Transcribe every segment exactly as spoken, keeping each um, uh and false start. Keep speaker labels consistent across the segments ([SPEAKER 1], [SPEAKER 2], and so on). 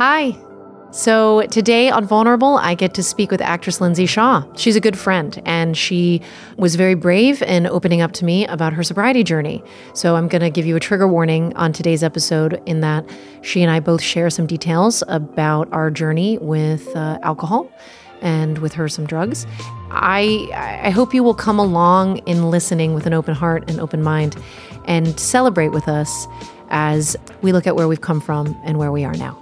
[SPEAKER 1] Hi. So today on Vulnerable, I get to speak with actress Lindsay Shaw. She's a good friend, and she was very brave in opening up to me about her sobriety journey. So I'm going to give you a trigger warning on today's episode in that she and I both share some details about our journey with uh, alcohol and with her some drugs. I, I hope you will come along in listening with an open heart and open mind and celebrate with us as we look at where we've come from and where we are now.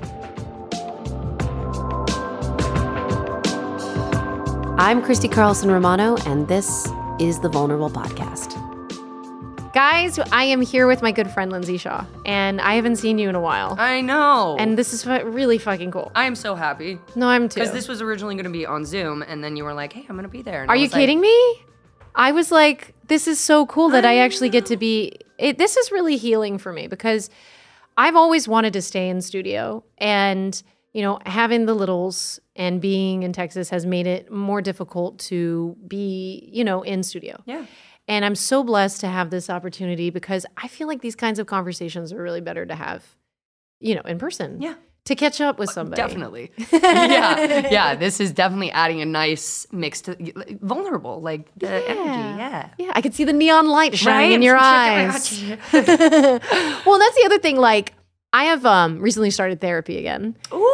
[SPEAKER 2] I'm Christy Carlson Romano, and this is the Vulnerable Podcast.
[SPEAKER 1] Guys, I am here with my good friend Lindsay Shaw, and I haven't seen you in a while.
[SPEAKER 3] I know.
[SPEAKER 1] And this is fu- really fucking cool.
[SPEAKER 3] I am so happy.
[SPEAKER 1] No, I'm too.
[SPEAKER 3] Because this was originally going to be on Zoom, and then you were like, hey, I'm going to be there. And
[SPEAKER 1] Are
[SPEAKER 3] I
[SPEAKER 1] you
[SPEAKER 3] was like,
[SPEAKER 1] kidding me? I was like, this is so cool that I, I actually get to be... It, this is really healing for me because I've always wanted to stay in studio, and... You know, having the littles and being in Texas has made it more difficult to be, you know, in studio.
[SPEAKER 3] Yeah.
[SPEAKER 1] And I'm so blessed to have this opportunity because I feel like these kinds of conversations are really better to have, you know, in person.
[SPEAKER 3] Yeah.
[SPEAKER 1] To catch up with somebody.
[SPEAKER 3] Definitely. yeah. Yeah. This is definitely adding a nice mix to like, vulnerable, like the
[SPEAKER 1] yeah.
[SPEAKER 3] energy. Yeah.
[SPEAKER 1] Yeah. I could see the neon light shining
[SPEAKER 3] right?
[SPEAKER 1] in your
[SPEAKER 3] Check
[SPEAKER 1] eyes. Well, that's the other thing. Like, I have um, recently started therapy again.
[SPEAKER 3] Ooh.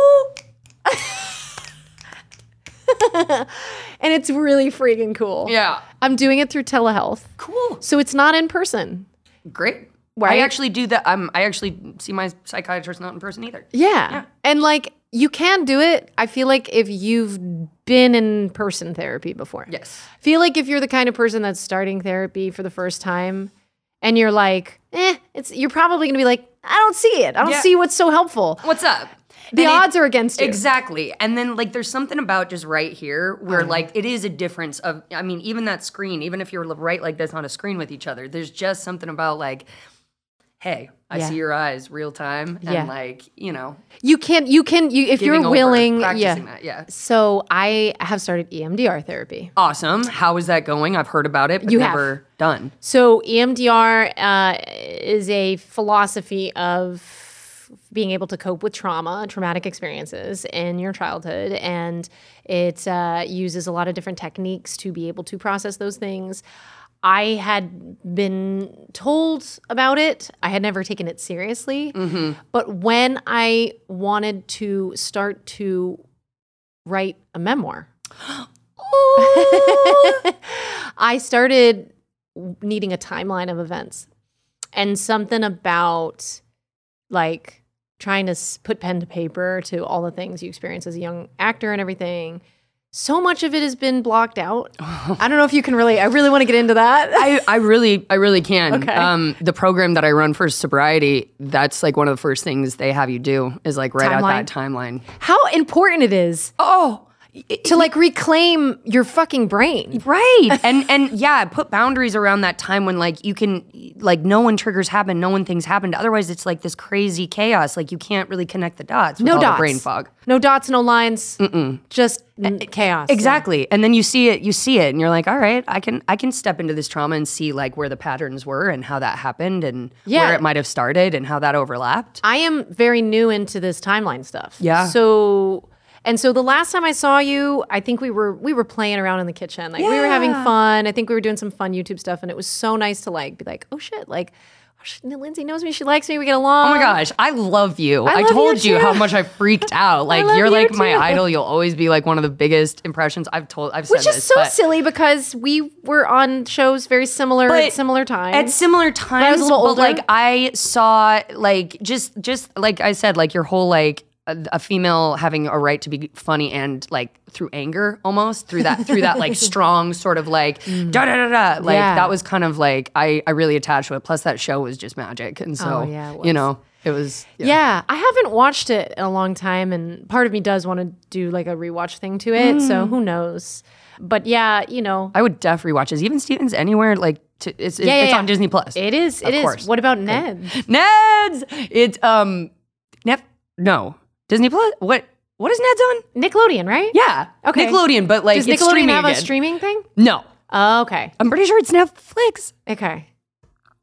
[SPEAKER 1] And it's really freaking cool.
[SPEAKER 3] Yeah.
[SPEAKER 1] I'm doing it through telehealth.
[SPEAKER 3] Cool.
[SPEAKER 1] So it's not in person.
[SPEAKER 3] Great.
[SPEAKER 1] Right?
[SPEAKER 3] I actually do that. Um, I actually see my psychiatrist not in person either.
[SPEAKER 1] Yeah.
[SPEAKER 3] Yeah.
[SPEAKER 1] And like, you can do it. I feel like if you've been in person therapy before.
[SPEAKER 3] Yes.
[SPEAKER 1] I feel like if you're the kind of person that's starting therapy for the first time and you're like, eh, it's you're probably going to be like, I don't see it. I don't
[SPEAKER 3] Yeah.
[SPEAKER 1] see what's so helpful.
[SPEAKER 3] What's up?
[SPEAKER 1] The
[SPEAKER 3] And
[SPEAKER 1] odds
[SPEAKER 3] it,
[SPEAKER 1] are against you.
[SPEAKER 3] Exactly. And then like there's something about just right here where like it is a difference of, I mean, even that screen, even if you're right like this on a screen with each other, there's just something about like, hey, I
[SPEAKER 1] Yeah.
[SPEAKER 3] see your eyes real time. And
[SPEAKER 1] Yeah.
[SPEAKER 3] like, you know,
[SPEAKER 1] You can, you can, you if
[SPEAKER 3] giving
[SPEAKER 1] you're
[SPEAKER 3] over,
[SPEAKER 1] willing.
[SPEAKER 3] practicing
[SPEAKER 1] Yeah.
[SPEAKER 3] that. Yeah.
[SPEAKER 1] So I have started E M D R therapy.
[SPEAKER 3] Awesome. How is that going? I've heard about it, but
[SPEAKER 1] You have.
[SPEAKER 3] never done.
[SPEAKER 1] So E M D R uh, is a philosophy of being able to cope with trauma, traumatic experiences in your childhood. And it uh, uses a lot of different techniques to be able to process those things. I had been told about it. I had never taken it seriously.
[SPEAKER 3] Mm-hmm.
[SPEAKER 1] But when I wanted to start to write a memoir, I started needing a timeline of events and something about like trying to s- put pen to paper to all the things you experience as a young actor and everything. So much of it has been blocked out. I don't know if you can relate. I really want to get into that.
[SPEAKER 3] I, I really, I really can.
[SPEAKER 1] Okay.
[SPEAKER 3] Um, the program that I run for sobriety, that's like one of the first things they have you do is like write out that timeline.
[SPEAKER 1] How important it is
[SPEAKER 3] Oh,
[SPEAKER 1] to like reclaim your fucking brain.
[SPEAKER 3] right. and and yeah, put boundaries around that time when like you can like no one triggers happen, no one things happened. Otherwise, it's like this crazy chaos. Like you can't really connect the dots with
[SPEAKER 1] No
[SPEAKER 3] all
[SPEAKER 1] dots.
[SPEAKER 3] the brain fog.
[SPEAKER 1] No dots, no lines. Mm-mm. Just n- chaos.
[SPEAKER 3] Exactly. And then you see it, you see it, and you're like, all right, I can I can step into this trauma and see like where the patterns were and how that happened and
[SPEAKER 1] Yeah.
[SPEAKER 3] where it might have started and how that overlapped.
[SPEAKER 1] I am very new into this timeline stuff.
[SPEAKER 3] Yeah.
[SPEAKER 1] So and so the last time I saw you, I think we were we were playing around in the kitchen. Like we were having
[SPEAKER 3] Yeah.
[SPEAKER 1] fun. I think we were doing some fun YouTube stuff, and it was so nice to like be like, oh shit, like oh, shit, Lindsay knows me. She likes me. We get along.
[SPEAKER 3] Oh my gosh, I love you.
[SPEAKER 1] I
[SPEAKER 3] I,
[SPEAKER 1] love
[SPEAKER 3] told
[SPEAKER 1] you
[SPEAKER 3] you,
[SPEAKER 1] too.
[SPEAKER 3] how much I freaked out. Like
[SPEAKER 1] love
[SPEAKER 3] you're
[SPEAKER 1] you
[SPEAKER 3] like my
[SPEAKER 1] too.
[SPEAKER 3] idol. You'll always be like one of the biggest impressions I've told. I've said
[SPEAKER 1] Which is
[SPEAKER 3] this,
[SPEAKER 1] so
[SPEAKER 3] but
[SPEAKER 1] silly because we were on shows very similar at
[SPEAKER 3] But
[SPEAKER 1] similar times.
[SPEAKER 3] at similar times.
[SPEAKER 1] a little
[SPEAKER 3] but
[SPEAKER 1] older.
[SPEAKER 3] like I saw, like just just like I said, like your whole like a, a female having a right to be funny and like through anger almost through that through that like strong sort of like da da da da like
[SPEAKER 1] Yeah.
[SPEAKER 3] that was kind of like I I really attached to it. Plus that show was just magic, and so
[SPEAKER 1] Oh, yeah, it was.
[SPEAKER 3] you know it was
[SPEAKER 1] Yeah. I haven't watched it in a long time, and part of me does want to do like a rewatch thing to it.
[SPEAKER 3] Mm.
[SPEAKER 1] So who knows? But yeah, you know,
[SPEAKER 3] I would def rewatch it. Even Stevens Anywhere, like to, it's
[SPEAKER 1] Yeah, yeah,
[SPEAKER 3] it's
[SPEAKER 1] yeah.
[SPEAKER 3] on Disney Plus.
[SPEAKER 1] it is. It
[SPEAKER 3] Of
[SPEAKER 1] is.
[SPEAKER 3] course.
[SPEAKER 1] What about Ned?
[SPEAKER 3] Ned's. It's um, Nef. No, Disney Plus. What what is Ned's on?
[SPEAKER 1] Nickelodeon, right?
[SPEAKER 3] Yeah,
[SPEAKER 1] Okay.
[SPEAKER 3] Nickelodeon, but like
[SPEAKER 1] Does
[SPEAKER 3] it's
[SPEAKER 1] Nickelodeon
[SPEAKER 3] streaming
[SPEAKER 1] have a
[SPEAKER 3] again.
[SPEAKER 1] streaming thing?
[SPEAKER 3] No,
[SPEAKER 1] Oh, okay.
[SPEAKER 3] I'm pretty sure it's Netflix.
[SPEAKER 1] Okay.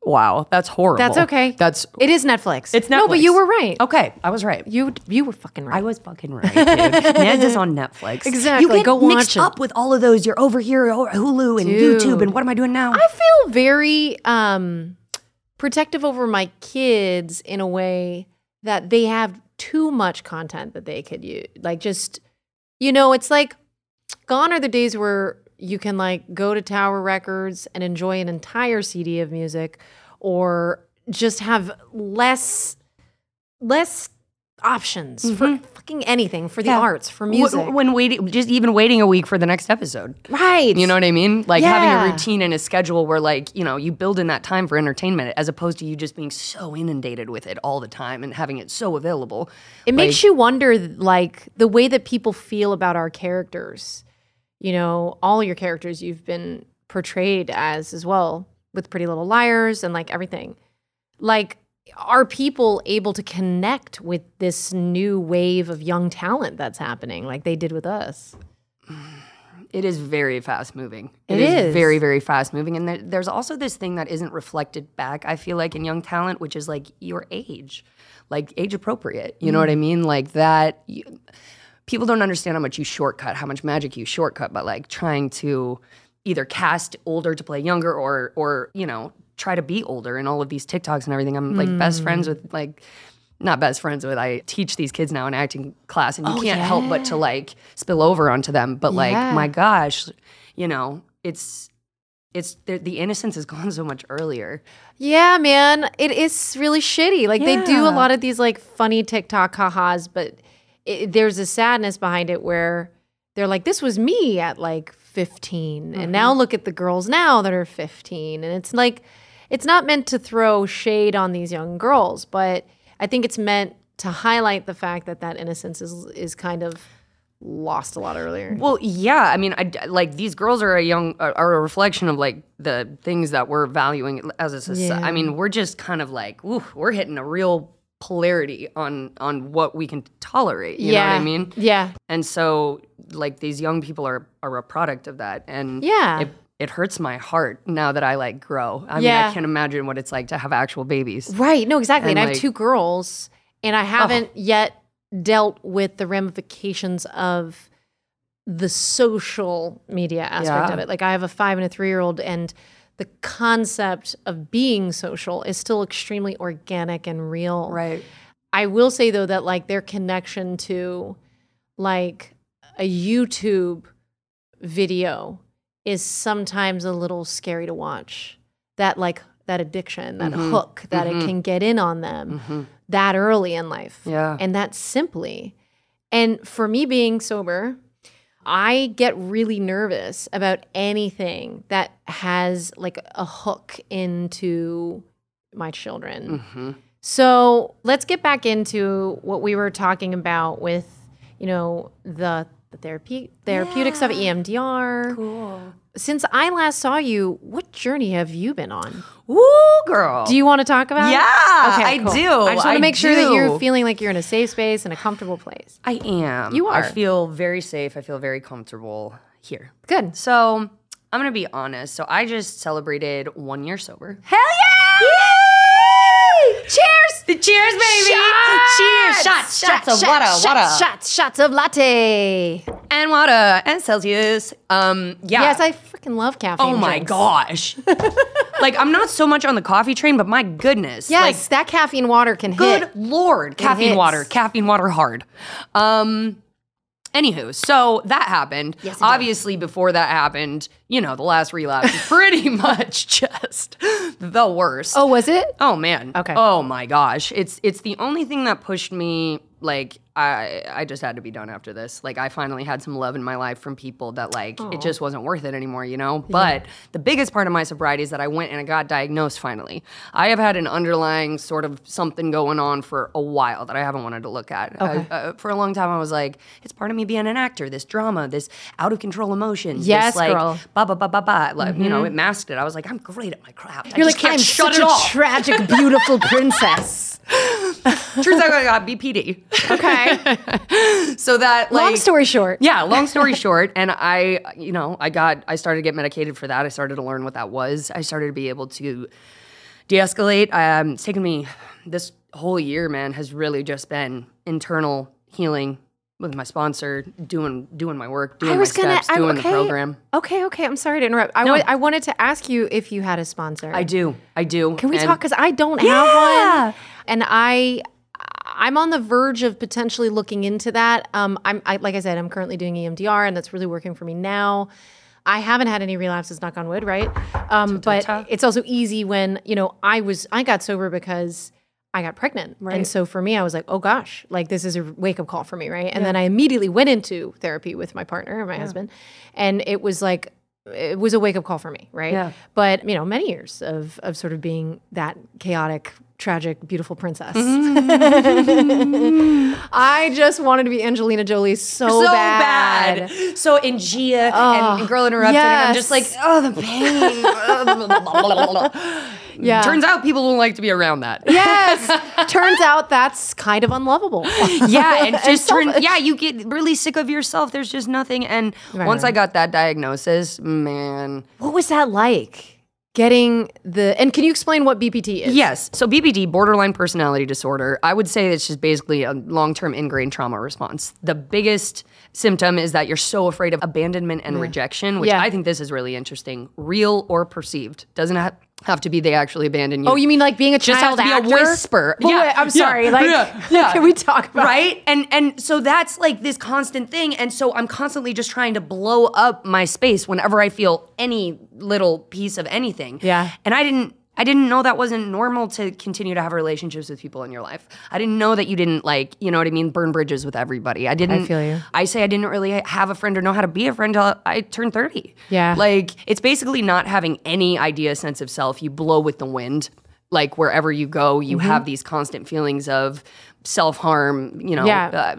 [SPEAKER 3] Wow, that's horrible.
[SPEAKER 1] That's okay.
[SPEAKER 3] That's
[SPEAKER 1] It is Netflix.
[SPEAKER 3] It's
[SPEAKER 1] No, but
[SPEAKER 3] Netflix.
[SPEAKER 1] you were right.
[SPEAKER 3] okay. I was right.
[SPEAKER 1] You you were fucking right.
[SPEAKER 3] I was fucking right, dude. Ned's is on Netflix.
[SPEAKER 1] Exactly.
[SPEAKER 3] You get
[SPEAKER 1] Go
[SPEAKER 3] mixed
[SPEAKER 1] watch it.
[SPEAKER 3] up with all of those. You're over here, oh, Hulu and
[SPEAKER 1] Dude.
[SPEAKER 3] YouTube, and what am I doing now?
[SPEAKER 1] I feel very um, protective over my kids in a way that they have too much content that they could use. Like just, you know, it's like gone are the days where you can like go to Tower Records and enjoy an entire C D of music, or just have less less options for fucking anything, for the
[SPEAKER 3] Yeah.
[SPEAKER 1] arts, for
[SPEAKER 3] Wh-
[SPEAKER 1] music.
[SPEAKER 3] When waiting, just even waiting a week for the next episode.
[SPEAKER 1] Right.
[SPEAKER 3] You know what I mean? Like having
[SPEAKER 1] Yeah.
[SPEAKER 3] a routine and a schedule where, like, you know, you build in that time for entertainment as opposed to you just being so inundated with it all the time and having it so available.
[SPEAKER 1] It makes you wonder, like, the way that people feel about our characters. You know, all your characters you've been portrayed as as well, with Pretty Little Liars and, like, everything. Like, are people able to connect with this new wave of young talent that's happening like they did with us?
[SPEAKER 3] It is very fast moving.
[SPEAKER 1] It
[SPEAKER 3] is.
[SPEAKER 1] is.
[SPEAKER 3] very, very fast moving. And there, there's also this thing that isn't reflected back, I feel like, in young talent, which is like your age, like age appropriate. You know what I mean? Like that. You, people don't understand how much you shortcut, how much magic you shortcut, but like trying to either cast older to play younger or, or you know, try to be older in all of these TikToks and everything. I'm like best friends with like, not best friends with, I teach these kids now in acting class and you
[SPEAKER 1] Oh,
[SPEAKER 3] can't help but to like spill over onto them. But like,
[SPEAKER 1] Yeah.
[SPEAKER 3] my gosh, you know, it's, it's, the the innocence has gone so much earlier.
[SPEAKER 1] Yeah, man, it is really shitty. Like they do a
[SPEAKER 3] Yeah.
[SPEAKER 1] lot of these like funny TikTok ha-has, but it, there's a sadness behind it where they're like, this was me at like fifteen. And now look at the girls now that are fifteen. And it's like, it's not meant to throw shade on these young girls, but I think it's meant to highlight the fact that that innocence is is kind of lost a lot earlier.
[SPEAKER 3] Well, yeah. I mean, I, like these girls are a young, are are a reflection of like the things that we're valuing as a society.
[SPEAKER 1] Yeah.
[SPEAKER 3] I mean, we're just kind of like, ooh, we're hitting a real polarity on on what we can tolerate. You
[SPEAKER 1] yeah.
[SPEAKER 3] know what I mean?
[SPEAKER 1] Yeah.
[SPEAKER 3] And so, like, these young people are are a product of that, and
[SPEAKER 1] Yeah.
[SPEAKER 3] it, it hurts my heart now that I like grow. I mean,
[SPEAKER 1] Yeah.
[SPEAKER 3] I can't imagine what it's like to have actual babies.
[SPEAKER 1] Right. No, exactly. And,
[SPEAKER 3] And,
[SPEAKER 1] I have
[SPEAKER 3] like-
[SPEAKER 1] two girls, and I haven't yet dealt with the ramifications of the social media aspect
[SPEAKER 3] Yeah.
[SPEAKER 1] of it. Like I have a five and a three year old, and the concept of being social is still extremely organic and real.
[SPEAKER 3] Right.
[SPEAKER 1] I will say though that like their connection to like a YouTube video is sometimes a little scary to watch. That like that addiction, that
[SPEAKER 3] Mhm.
[SPEAKER 1] hook that
[SPEAKER 3] Mhm.
[SPEAKER 1] it can get in on them
[SPEAKER 3] Mhm.
[SPEAKER 1] that early in life.
[SPEAKER 3] Yeah.
[SPEAKER 1] And that simply. And for me being sober, I get really nervous about anything that has like a hook into my children.
[SPEAKER 3] Mhm.
[SPEAKER 1] So let's get back into what we were talking about with, you know, the the therapy therapeutics of E M D R.
[SPEAKER 3] Cool.
[SPEAKER 1] Since I last saw you, what journey have you been on?
[SPEAKER 3] Ooh, girl.
[SPEAKER 1] Do you want to talk about it?
[SPEAKER 3] Yeah, I
[SPEAKER 1] cool.
[SPEAKER 3] do.
[SPEAKER 1] I just want
[SPEAKER 3] I
[SPEAKER 1] to make sure that
[SPEAKER 3] do.
[SPEAKER 1] you're feeling like you're in a safe space and a comfortable place.
[SPEAKER 3] I am.
[SPEAKER 1] You
[SPEAKER 3] I
[SPEAKER 1] are.
[SPEAKER 3] feel very safe. I feel very comfortable here.
[SPEAKER 1] Good.
[SPEAKER 3] So I'm gonna be honest. So I just celebrated one year sober.
[SPEAKER 1] Hell yeah! Cheers!
[SPEAKER 3] Cheers, baby! Cheers! Shots, shots of water,
[SPEAKER 1] shots,
[SPEAKER 3] water,
[SPEAKER 1] Shots, shots of latte.
[SPEAKER 3] and water, and Celsius. Um, yeah.
[SPEAKER 1] Yes, I freaking love caffeine.
[SPEAKER 3] Oh my
[SPEAKER 1] drinks.
[SPEAKER 3] gosh! Like I'm not so much on the coffee train, but my goodness,
[SPEAKER 1] Yes,
[SPEAKER 3] like
[SPEAKER 1] that caffeine water can
[SPEAKER 3] good
[SPEAKER 1] hit.
[SPEAKER 3] lord, caffeine
[SPEAKER 1] hits.
[SPEAKER 3] water, caffeine water hard. Um. Anywho, so that happened.
[SPEAKER 1] Yes, it did.
[SPEAKER 3] Obviously, before that happened, you know, the last relapse was pretty much just the worst.
[SPEAKER 1] Oh, was it?
[SPEAKER 3] Oh man.
[SPEAKER 1] Okay.
[SPEAKER 3] Oh my gosh. It's it's the only thing that pushed me, like I I just had to be done after this. Like I finally had some love in my life from people that like it just wasn't worth it anymore, you know? But the biggest part of my sobriety is that I went and I got diagnosed finally. I have had an underlying sort of something going on for a while that I haven't wanted to look at.
[SPEAKER 1] Okay.
[SPEAKER 3] I- uh, for a long time I was like, it's part of me being an actor, this drama, this out of control emotions.
[SPEAKER 1] Yes,
[SPEAKER 3] this, like,
[SPEAKER 1] girl.
[SPEAKER 3] ba ba ba ba ba. Like, you know, it masked it. I was like, I'm great at my craft. I
[SPEAKER 1] You're
[SPEAKER 3] just
[SPEAKER 1] like,
[SPEAKER 3] can't
[SPEAKER 1] I'm
[SPEAKER 3] shut
[SPEAKER 1] such
[SPEAKER 3] it
[SPEAKER 1] a
[SPEAKER 3] off.
[SPEAKER 1] tragic, beautiful princess.
[SPEAKER 3] Turns out I got B P D.
[SPEAKER 1] Okay.
[SPEAKER 3] So that like
[SPEAKER 1] Long story short.
[SPEAKER 3] yeah, long story short, and I, you know, I got I started to get medicated for that. I started to learn what that was. I started to be able to de-escalate. Um, it's taken me this whole year, man, has really just been internal healing with my sponsor, doing doing my work, doing
[SPEAKER 1] I
[SPEAKER 3] my
[SPEAKER 1] was gonna,
[SPEAKER 3] steps,
[SPEAKER 1] I'm,
[SPEAKER 3] doing
[SPEAKER 1] okay.
[SPEAKER 3] the program.
[SPEAKER 1] Okay, okay. I'm sorry to interrupt. I,
[SPEAKER 3] No.
[SPEAKER 1] wa- I wanted to ask you if you had a sponsor.
[SPEAKER 3] I do, I do.
[SPEAKER 1] Can we
[SPEAKER 3] And-
[SPEAKER 1] talk? Because I don't
[SPEAKER 3] Yeah.
[SPEAKER 1] have one, and I, I'm on the verge of potentially looking into that. Um, I'm, I, like I said, I'm currently doing E M D R, and that's really working for me now. I haven't had any relapses, knock on wood, right? Um, but
[SPEAKER 3] Ta-ta.
[SPEAKER 1] it's also easy when, you know, I was, I got sober because I got pregnant.
[SPEAKER 3] Right.
[SPEAKER 1] And so for me, I was like, oh gosh, like this is a wake up call for me, right? And then I immediately went into therapy with my partner, my husband. And it was like, it was a wake up call for me, right?
[SPEAKER 3] Yeah.
[SPEAKER 1] But, you know, many years of, of sort of being that chaotic, tragic, beautiful princess. I just wanted to be Angelina Jolie so,
[SPEAKER 3] so
[SPEAKER 1] bad.
[SPEAKER 3] bad. So in Gia
[SPEAKER 1] Oh,
[SPEAKER 3] and, and Girl Interrupted, and I'm just like,
[SPEAKER 1] yes.
[SPEAKER 3] oh, the pain.
[SPEAKER 1] Yeah.
[SPEAKER 3] Turns out people don't like to be around that.
[SPEAKER 1] Yes. Turns out that's kind of unlovable.
[SPEAKER 3] Yeah, and just turn.
[SPEAKER 1] selfish.
[SPEAKER 3] Yeah, you get really sick of yourself. There's just nothing. And
[SPEAKER 1] Right,
[SPEAKER 3] once
[SPEAKER 1] right.
[SPEAKER 3] I got that diagnosis, man.
[SPEAKER 1] What was that like? Getting the, and can you explain what B P T is?
[SPEAKER 3] Yes. So B P D, borderline personality disorder, I would say it's just basically a long-term ingrained trauma response. The biggest symptom is that you're so afraid of abandonment and rejection, which
[SPEAKER 1] Yeah.
[SPEAKER 3] I think this is really interesting. Real or perceived. Doesn't ha- have to be they actually abandon you.
[SPEAKER 1] Oh, you mean like being a
[SPEAKER 3] just
[SPEAKER 1] child
[SPEAKER 3] has to be
[SPEAKER 1] actor?
[SPEAKER 3] a whisper.
[SPEAKER 1] Oh,
[SPEAKER 3] yeah,
[SPEAKER 1] wait, I'm sorry.
[SPEAKER 3] yeah,
[SPEAKER 1] like,
[SPEAKER 3] yeah, yeah.
[SPEAKER 1] can we talk about
[SPEAKER 3] Right? And and so that's like this constant thing. And so I'm constantly just trying to blow up my space whenever I feel any little piece of anything.
[SPEAKER 1] Yeah.
[SPEAKER 3] And I didn't I didn't know that wasn't normal to continue to have relationships with people in your life. I didn't know that you didn't like, you know what I mean, burn bridges with everybody. I didn't
[SPEAKER 1] I feel you.
[SPEAKER 3] I say I didn't really have a friend or know how to be a friend till I turned thirty.
[SPEAKER 1] Yeah.
[SPEAKER 3] Like it's basically not having any idea, sense of self. You blow with the wind. Like wherever you go, you
[SPEAKER 1] Mm-hmm.
[SPEAKER 3] have these constant feelings of self-harm, you know,
[SPEAKER 1] Yeah.
[SPEAKER 3] uh,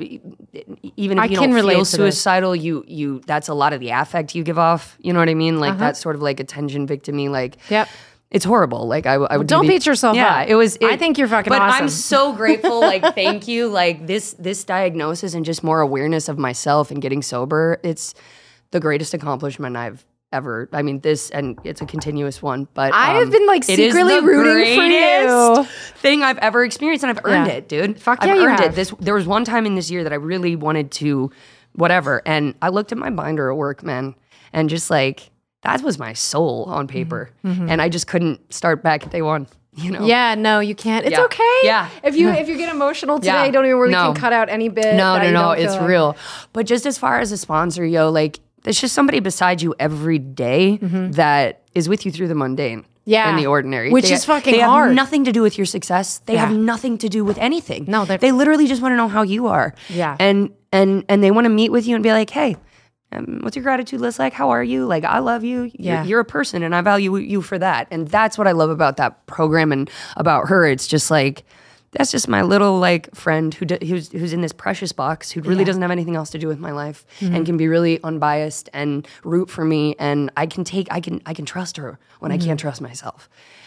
[SPEAKER 3] even if
[SPEAKER 1] I
[SPEAKER 3] you
[SPEAKER 1] can
[SPEAKER 3] don't
[SPEAKER 1] relate
[SPEAKER 3] feel
[SPEAKER 1] to this.
[SPEAKER 3] suicidal, you you that's a lot of the affect you give off. You know what I mean? Like
[SPEAKER 1] Uh-huh.
[SPEAKER 3] that's sort of like attention victim-y, like
[SPEAKER 1] Yep.
[SPEAKER 3] it's horrible. Like I, I would do
[SPEAKER 1] don't
[SPEAKER 3] the-
[SPEAKER 1] beat yourself
[SPEAKER 3] yeah,
[SPEAKER 1] up.
[SPEAKER 3] it was.
[SPEAKER 1] I
[SPEAKER 3] it-
[SPEAKER 1] think you're fucking
[SPEAKER 3] but
[SPEAKER 1] awesome.
[SPEAKER 3] I'm so grateful. Like thank you. Like this this diagnosis and just more awareness of myself and getting sober. It's the greatest accomplishment I've ever. I mean this, and it's a continuous one. But
[SPEAKER 1] I have
[SPEAKER 3] um,
[SPEAKER 1] been, like,
[SPEAKER 3] it is
[SPEAKER 1] secretly
[SPEAKER 3] the
[SPEAKER 1] rooting for you.
[SPEAKER 3] greatest thing I've ever experienced, and I've earned
[SPEAKER 1] Yeah.
[SPEAKER 3] it, dude.
[SPEAKER 1] Fuck
[SPEAKER 3] I've
[SPEAKER 1] yeah, you
[SPEAKER 3] earned
[SPEAKER 1] have.
[SPEAKER 3] it. This there was one time in this year that I really wanted to, whatever, and I looked at my binder at work, man, and just like. That was my soul on paper. And I just couldn't start back at day one, you know?
[SPEAKER 1] Yeah, no, you can't. It's
[SPEAKER 3] Yeah.
[SPEAKER 1] okay.
[SPEAKER 3] Yeah.
[SPEAKER 1] If you if you get emotional today,
[SPEAKER 3] Yeah.
[SPEAKER 1] don't even worry.
[SPEAKER 3] No.
[SPEAKER 1] We can cut out any bit.
[SPEAKER 3] No,
[SPEAKER 1] that
[SPEAKER 3] no,
[SPEAKER 1] you
[SPEAKER 3] no,
[SPEAKER 1] don't feel
[SPEAKER 3] it's
[SPEAKER 1] like-
[SPEAKER 3] real. But just as far as a sponsor, yo, like, there's just somebody beside you every day that is with you through the mundane.
[SPEAKER 1] Yeah.
[SPEAKER 3] And the ordinary.
[SPEAKER 1] Which
[SPEAKER 3] They-
[SPEAKER 1] is fucking
[SPEAKER 3] they
[SPEAKER 1] hard.
[SPEAKER 3] have nothing to do with your success. They have
[SPEAKER 1] Yeah.
[SPEAKER 3] nothing to do with anything.
[SPEAKER 1] No, they're-
[SPEAKER 3] they literally just want to know how you are.
[SPEAKER 1] Yeah.
[SPEAKER 3] And and and they want to meet with you and be like, hey, um, what's your gratitude list like? How are you? Like, I love you. You're,
[SPEAKER 1] Yeah.
[SPEAKER 3] you're a person and I value you for that. And that's what I love about that program and about her. It's just like, that's just my little like friend who d- who's who's in this precious box who really doesn't have anything else to do with my life
[SPEAKER 1] Mm-hmm.
[SPEAKER 3] and can be really unbiased and root for me. And I can take, I can, I can trust her when I can't trust myself.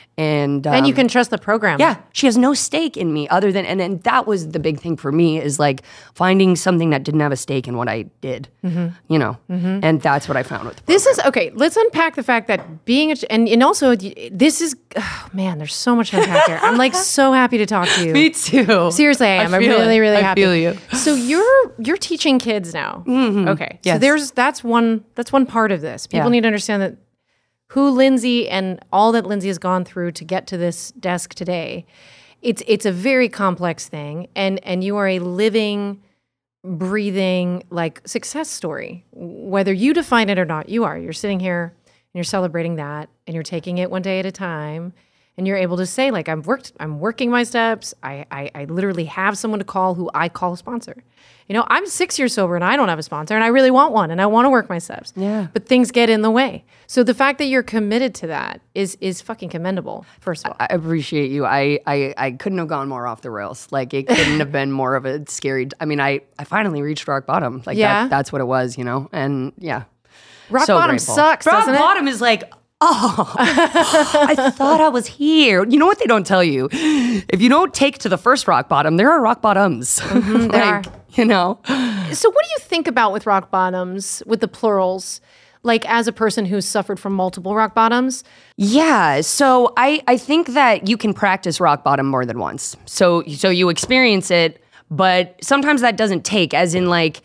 [SPEAKER 3] And um,
[SPEAKER 1] And you can trust the program.
[SPEAKER 3] yeah, she has no stake in me other than, and, and that was the big thing for me is like finding something that didn't have a stake in what I did, you know, and that's what I found with the
[SPEAKER 1] This is okay. Let's unpack the fact that being a, and and also this is oh, man. There's so much to unpack here. I'm like so happy to talk to you.
[SPEAKER 3] Me too.
[SPEAKER 1] Seriously, I am. I am
[SPEAKER 3] feel
[SPEAKER 1] really,
[SPEAKER 3] it.
[SPEAKER 1] really
[SPEAKER 3] I
[SPEAKER 1] happy.
[SPEAKER 3] feel you.
[SPEAKER 1] So you're you're teaching kids now. Okay. So
[SPEAKER 3] Yes.
[SPEAKER 1] there's that's one that's one part of this. People
[SPEAKER 3] Yeah.
[SPEAKER 1] need to understand that who Lindsay and all that Lindsay has gone through to get to this desk today. It's it's a very complex thing, and and you are a living, breathing like success story. Whether you define it or not, you are. You're sitting here and you're celebrating that, and you're taking it one day at a time. And you're able to say, like, I'm worked, I'm working my steps. I, I, I literally have someone to call who I call a sponsor. You know, I'm six years sober and I don't have a sponsor, and I really want one, and I want to work my steps.
[SPEAKER 3] Yeah.
[SPEAKER 1] But things get in the way. So the fact that you're committed to that is is fucking commendable. First of all,
[SPEAKER 3] I appreciate you. I, I I couldn't have gone more off the rails. Like it couldn't have been more of a scary. I mean, I I finally reached rock bottom. Like
[SPEAKER 1] Yeah.
[SPEAKER 3] that, that's what it was, you know. And yeah,
[SPEAKER 1] rock
[SPEAKER 3] so
[SPEAKER 1] bottom
[SPEAKER 3] grateful.
[SPEAKER 1] sucks,
[SPEAKER 3] rock
[SPEAKER 1] doesn't it?
[SPEAKER 3] bottom is like, oh, I thought I was here. You know what they don't tell you? If you don't take to the first rock bottom, there are rock bottoms.
[SPEAKER 1] there are.
[SPEAKER 3] You know.
[SPEAKER 1] So what do you think about with rock bottoms, with the plurals? Like as a person who's suffered from multiple rock bottoms?
[SPEAKER 3] Yeah. So I, I think that you can practice rock bottom more than once. So so you experience it, but sometimes that doesn't take, as in like,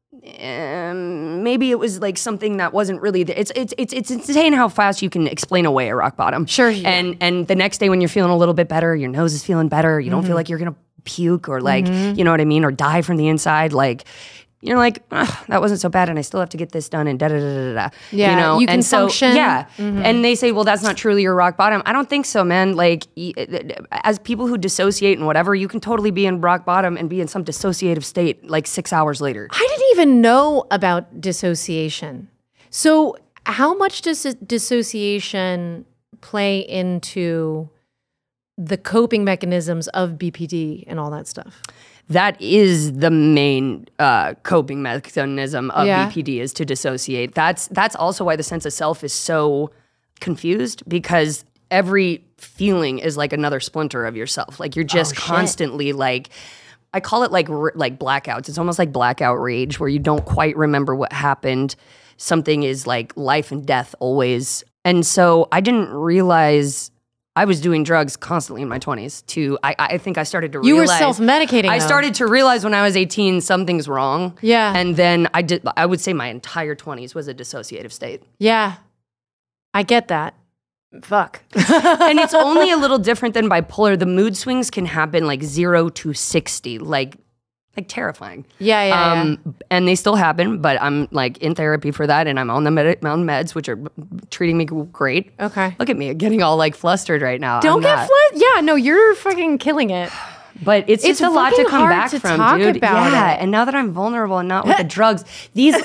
[SPEAKER 3] um, maybe it was like something that wasn't really there. It's, it's, it's, it's insane how fast you can explain away a rock bottom.
[SPEAKER 1] Sure. Yeah.
[SPEAKER 3] And, and the next day when you're feeling a little bit better, your nose is feeling better, you don't
[SPEAKER 1] Mm-hmm.
[SPEAKER 3] feel like you're going to puke or like, mm-hmm. you know what I mean? Or die from the inside. Like, you're like, that wasn't so bad, and I still have to get this done, and da da da da da.
[SPEAKER 1] Yeah,
[SPEAKER 3] you know,
[SPEAKER 1] you can
[SPEAKER 3] and so,
[SPEAKER 1] function.
[SPEAKER 3] Yeah,
[SPEAKER 1] Mm-hmm.
[SPEAKER 3] and they say, well, that's not truly your rock bottom. I don't think so, man. Like, as people who dissociate and whatever, you can totally be in rock bottom and be in some dissociative state like six hours later.
[SPEAKER 1] I didn't even know about dissociation. So, how much does dissociation play into the coping mechanisms of B P D and all that stuff?
[SPEAKER 3] That is the main uh, coping mechanism of
[SPEAKER 1] Yeah.
[SPEAKER 3] B P D, is to dissociate. That's that's also why the sense of self is so confused, because every feeling is like another splinter of yourself. Like you're just
[SPEAKER 1] Oh, shit.
[SPEAKER 3] constantly like, I call it like r- like blackouts. It's almost like blackout rage, where you don't quite remember what happened. Something is like life and death always. And so I didn't realize I was doing drugs constantly in my twenties too. I, I think I started to
[SPEAKER 1] You
[SPEAKER 3] realize.
[SPEAKER 1] were self-medicating,
[SPEAKER 3] I
[SPEAKER 1] though.
[SPEAKER 3] started to realize when I was eighteen, something's wrong.
[SPEAKER 1] Yeah.
[SPEAKER 3] And then I did, I would say my entire twenties was a dissociative state.
[SPEAKER 1] Yeah, I get that. Fuck.
[SPEAKER 3] And it's only a little different than bipolar. The mood swings can happen like zero to sixty, like, like terrifying.
[SPEAKER 1] Yeah, yeah,
[SPEAKER 3] Um, and they still happen, but I'm like in therapy for that, and I'm on the med- on meds, which are treating me great.
[SPEAKER 1] Okay.
[SPEAKER 3] Look at me getting all like flustered right now.
[SPEAKER 1] Don't
[SPEAKER 3] I'm
[SPEAKER 1] get
[SPEAKER 3] not.
[SPEAKER 1] flat. Yeah, no, you're fucking killing it.
[SPEAKER 3] But it's,
[SPEAKER 1] It's
[SPEAKER 3] just a lot to
[SPEAKER 1] fucking
[SPEAKER 3] come
[SPEAKER 1] hard
[SPEAKER 3] back
[SPEAKER 1] to
[SPEAKER 3] from,
[SPEAKER 1] talk
[SPEAKER 3] dude.
[SPEAKER 1] about
[SPEAKER 3] yeah,
[SPEAKER 1] it.
[SPEAKER 3] and now that I'm vulnerable and not with the drugs, these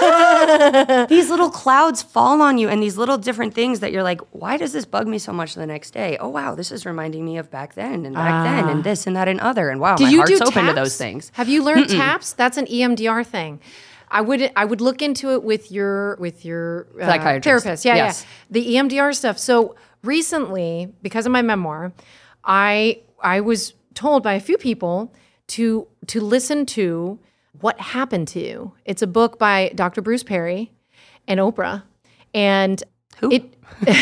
[SPEAKER 3] these little clouds fall on you, and these little different things that you're like, why does this bug me so much the next day? Oh wow, this is reminding me of back then and back then and this and that and other, and wow,
[SPEAKER 1] Do
[SPEAKER 3] my
[SPEAKER 1] you
[SPEAKER 3] heart's
[SPEAKER 1] do
[SPEAKER 3] open to
[SPEAKER 1] taps?
[SPEAKER 3] those things.
[SPEAKER 1] Have you learned taps? That's an E M D R thing. I would I would look into it with your with your uh,
[SPEAKER 3] Psychiatrist.
[SPEAKER 1] therapist. Yeah,
[SPEAKER 3] Yes.
[SPEAKER 1] yeah. The E M D R stuff. So recently, because of my memoir, I I was told by a few people to to listen to What Happened to You. It's a book by Doctor Bruce Perry and Oprah, and
[SPEAKER 3] Who?
[SPEAKER 1] it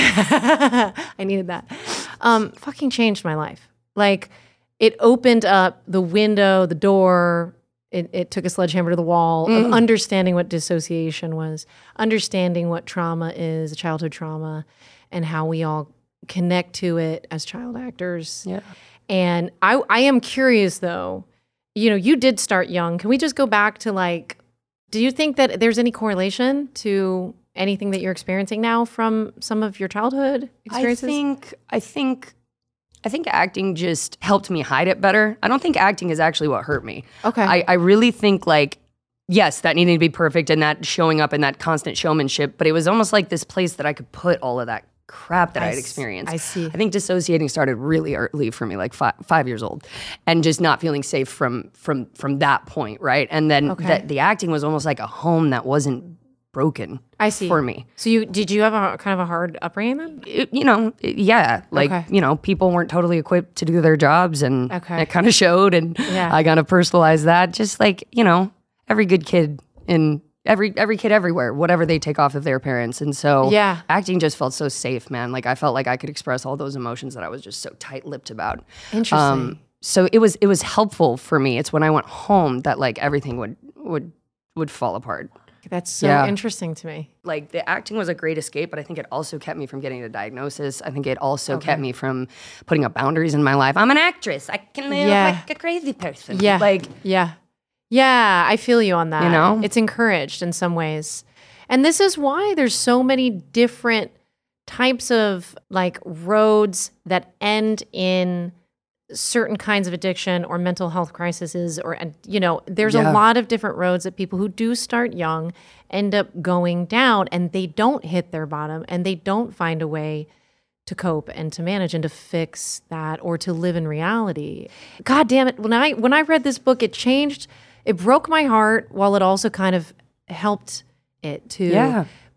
[SPEAKER 1] I needed that. Um, fucking changed my life. Like it opened up the window, the door. It, it took a sledgehammer to the wall
[SPEAKER 3] Mm.
[SPEAKER 1] of understanding what dissociation was, understanding what trauma is, childhood trauma, and how we all connect to it as child actors.
[SPEAKER 3] Yeah.
[SPEAKER 1] And I, I am curious though, you know, you did start young. Can we just go back to like, do you think that there's any correlation to anything that you're experiencing now from some of your childhood experiences?
[SPEAKER 3] I think I think I think acting just helped me hide it better. I don't think acting is actually what hurt me.
[SPEAKER 1] Okay.
[SPEAKER 3] I, I really think like, yes, that needing to be perfect and that showing up and that constant showmanship, but it was almost like this place that I could put all of that crap that
[SPEAKER 1] I
[SPEAKER 3] I'd
[SPEAKER 1] s-
[SPEAKER 3] experienced.
[SPEAKER 1] I see.
[SPEAKER 3] I think dissociating started really early for me, like five, five years old, and just not feeling safe from from from that point, right? And then
[SPEAKER 1] Okay.
[SPEAKER 3] that the acting was almost like a home that wasn't broken.
[SPEAKER 1] I see.
[SPEAKER 3] For me.
[SPEAKER 1] So you did you have a kind of a hard upbringing then?
[SPEAKER 3] It- you know, it- yeah, like,
[SPEAKER 1] Okay.
[SPEAKER 3] you know, people weren't totally equipped to do their jobs, and
[SPEAKER 1] Okay.
[SPEAKER 3] it kind of showed, and
[SPEAKER 1] Yeah.
[SPEAKER 3] I kind of personalized that, just like, you know, every good kid in every every kid everywhere, whatever they take off of their parents. And so
[SPEAKER 1] Yeah.
[SPEAKER 3] acting just felt so safe, man. Like I felt like I could express all those emotions that I was just so tight-lipped about. Um,
[SPEAKER 1] Interesting.
[SPEAKER 3] so it was it was helpful for me. It's when I went home that like everything would would would fall apart.
[SPEAKER 1] That's so
[SPEAKER 3] yeah.
[SPEAKER 1] interesting to me.
[SPEAKER 3] Like the acting was a great escape, but I think it also kept me from getting a diagnosis. I think it also kept me from putting up boundaries in my life. I'm an actress. I can live
[SPEAKER 1] Yeah.
[SPEAKER 3] like a crazy person.
[SPEAKER 1] Yeah.
[SPEAKER 3] Like,
[SPEAKER 1] yeah. Yeah, I feel you on that.
[SPEAKER 3] You know?
[SPEAKER 1] It's encouraged in some ways. And this is why there's so many different types of like roads that end in certain kinds of addiction or mental health crises, or, and you know, there's
[SPEAKER 3] Yeah.
[SPEAKER 1] a lot of different roads that people who do start young end up going down, and they don't hit their bottom, and they don't find a way to cope and to manage and to fix that or to live in reality. God damn it. When I when I read this book, it changed, it broke my heart while it also kind of helped it to
[SPEAKER 3] Yeah.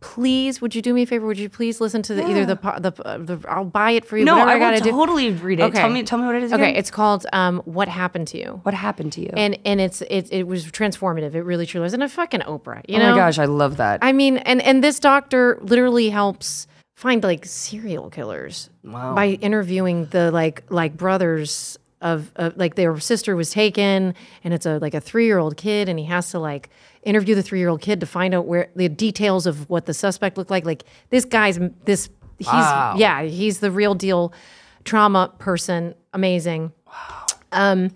[SPEAKER 1] please, would you do me a favor? Would you please listen to the,
[SPEAKER 3] Yeah.
[SPEAKER 1] either the, po- the, uh, the, I'll buy it for you.
[SPEAKER 3] No,
[SPEAKER 1] whatever
[SPEAKER 3] I
[SPEAKER 1] I gotta
[SPEAKER 3] will
[SPEAKER 1] do.
[SPEAKER 3] totally read it.
[SPEAKER 1] Okay.
[SPEAKER 3] Tell me, tell me what it is
[SPEAKER 1] Okay,
[SPEAKER 3] again.
[SPEAKER 1] it's called um, What Happened to You.
[SPEAKER 3] What happened to you?
[SPEAKER 1] And and it's it, it was transformative. It really truly was. And a fucking Oprah, you
[SPEAKER 3] oh
[SPEAKER 1] know?
[SPEAKER 3] my gosh, I love that.
[SPEAKER 1] I mean, and, and this doctor literally helps find like serial killers
[SPEAKER 3] Wow.
[SPEAKER 1] by interviewing the like like brothers of, of like their sister was taken, and it's a like a three year old kid, and he has to like interview the three year old kid to find out where the details of what the suspect looked like. Like this guy's this he's
[SPEAKER 3] Wow.
[SPEAKER 1] yeah he's the real deal trauma person. Amazing. Wow. Um,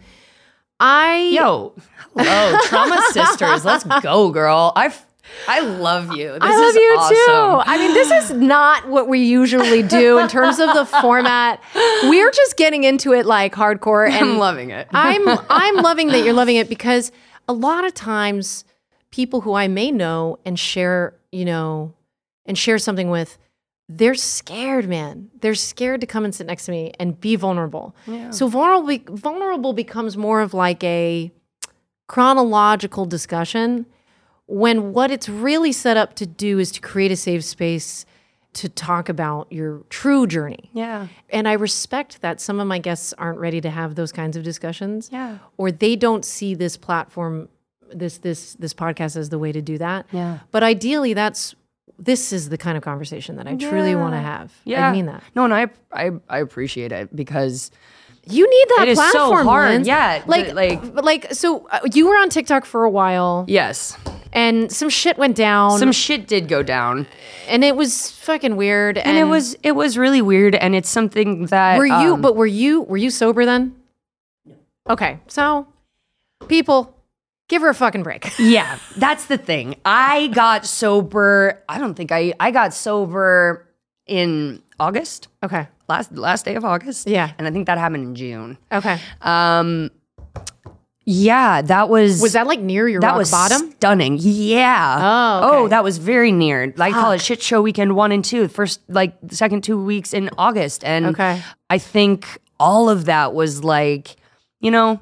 [SPEAKER 1] I
[SPEAKER 3] Yo, hello, Trauma Sisters. Let's go, girl. I I love you. This
[SPEAKER 1] I love
[SPEAKER 3] is
[SPEAKER 1] you
[SPEAKER 3] awesome.
[SPEAKER 1] too. I mean, this is not what we usually do in terms of the format. We're just getting into it like hardcore, and
[SPEAKER 3] I'm loving it.
[SPEAKER 1] I'm I'm loving that you're loving it, because a lot of times people who I may know and share, you know, and share something with, they're scared, man. They're scared to come and sit next to me and be vulnerable.
[SPEAKER 3] Yeah.
[SPEAKER 1] So vulnerable vulnerable becomes more of like a chronological discussion, when what it's really set up to do is to create a safe space to talk about your true journey.
[SPEAKER 3] Yeah.
[SPEAKER 1] And I respect that some of my guests aren't ready to have those kinds of discussions.
[SPEAKER 3] Yeah.
[SPEAKER 1] Or they don't see this platform, this this this podcast as the way to do that.
[SPEAKER 3] Yeah.
[SPEAKER 1] But ideally, that's this is the kind of conversation that I truly want to have.
[SPEAKER 3] Yeah.
[SPEAKER 1] I mean that.
[SPEAKER 3] No, and I I, I appreciate it because
[SPEAKER 1] You need that
[SPEAKER 3] It is so
[SPEAKER 1] platform,
[SPEAKER 3] hard.
[SPEAKER 1] Linz.
[SPEAKER 3] Yeah,
[SPEAKER 1] Like,
[SPEAKER 3] the- like-
[SPEAKER 1] but like, so uh, you were on TikTok for a while,
[SPEAKER 3] yes,
[SPEAKER 1] and some shit went down,
[SPEAKER 3] some shit did go down,
[SPEAKER 1] and it was fucking weird. And,
[SPEAKER 3] and it was it was really weird, and it's something that
[SPEAKER 1] Were you?
[SPEAKER 3] um,
[SPEAKER 1] But were you? Were you sober then? No. Okay, so people, give her a fucking break.
[SPEAKER 3] Yeah, that's the thing. I got sober. I don't think I I got sober in August,
[SPEAKER 1] Okay.
[SPEAKER 3] last last day of August.
[SPEAKER 1] Yeah.
[SPEAKER 3] and I think that happened in June.
[SPEAKER 1] Okay.
[SPEAKER 3] Um, yeah, that was
[SPEAKER 1] Was that like near your
[SPEAKER 3] that
[SPEAKER 1] rock
[SPEAKER 3] was
[SPEAKER 1] bottom?
[SPEAKER 3] stunning. Yeah.
[SPEAKER 1] Oh,
[SPEAKER 3] oh,
[SPEAKER 1] okay.
[SPEAKER 3] that was very near. I call it shit show weekend one and two. First, like the second two weeks in August, and
[SPEAKER 1] Okay.
[SPEAKER 3] I think all of that was like, you know,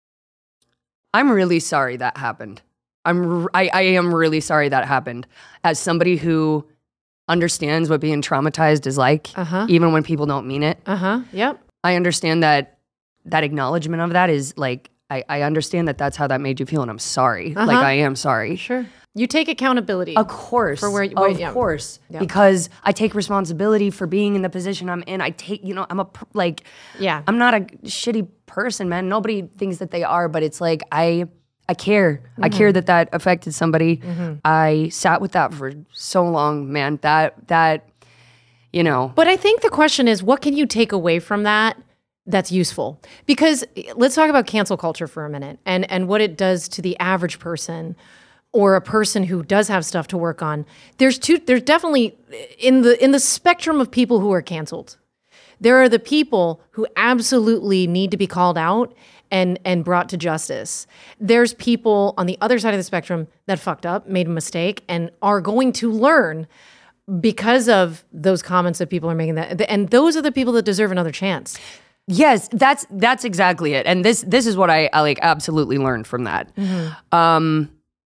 [SPEAKER 3] I'm really sorry that happened. I'm r- I, I am really sorry that happened. As somebody who understands what being traumatized is like,
[SPEAKER 1] Uh-huh.
[SPEAKER 3] even when people don't mean it,
[SPEAKER 1] Uh huh. Yep.
[SPEAKER 3] I understand that that acknowledgement of that is like, I, I understand that that's how that made you feel, and I'm sorry. Like,
[SPEAKER 1] Uh-huh.
[SPEAKER 3] I am sorry.
[SPEAKER 1] Sure. You take accountability.
[SPEAKER 3] Of course.
[SPEAKER 1] For where-
[SPEAKER 3] of
[SPEAKER 1] where- yeah.
[SPEAKER 3] course.
[SPEAKER 1] Yeah.
[SPEAKER 3] Because I take responsibility for being in the position I'm in. I take, you know, I'm a, pr- like,
[SPEAKER 1] Yeah.
[SPEAKER 3] I'm not a shitty person, man. Nobody thinks that they are, but it's like, I, I care. I
[SPEAKER 1] Mm-hmm.
[SPEAKER 3] care that that affected somebody. I sat with that for so long, man. That, that, you know.
[SPEAKER 1] But I think the question is, what can you take away from that that's useful? Because let's talk about cancel culture for a minute, and and what it does to the average person, or a person who does have stuff to work on. There's two. There's definitely in the in the spectrum of people who are canceled, there are the people who absolutely need to be called out and and brought to justice. There's people on the other side of the spectrum that fucked up, made a mistake, and are going to learn because of those comments that people are making. That, and those are the people that deserve another chance.
[SPEAKER 3] Yes, that's that's exactly it. And this this is what I, I like absolutely learned from that. Um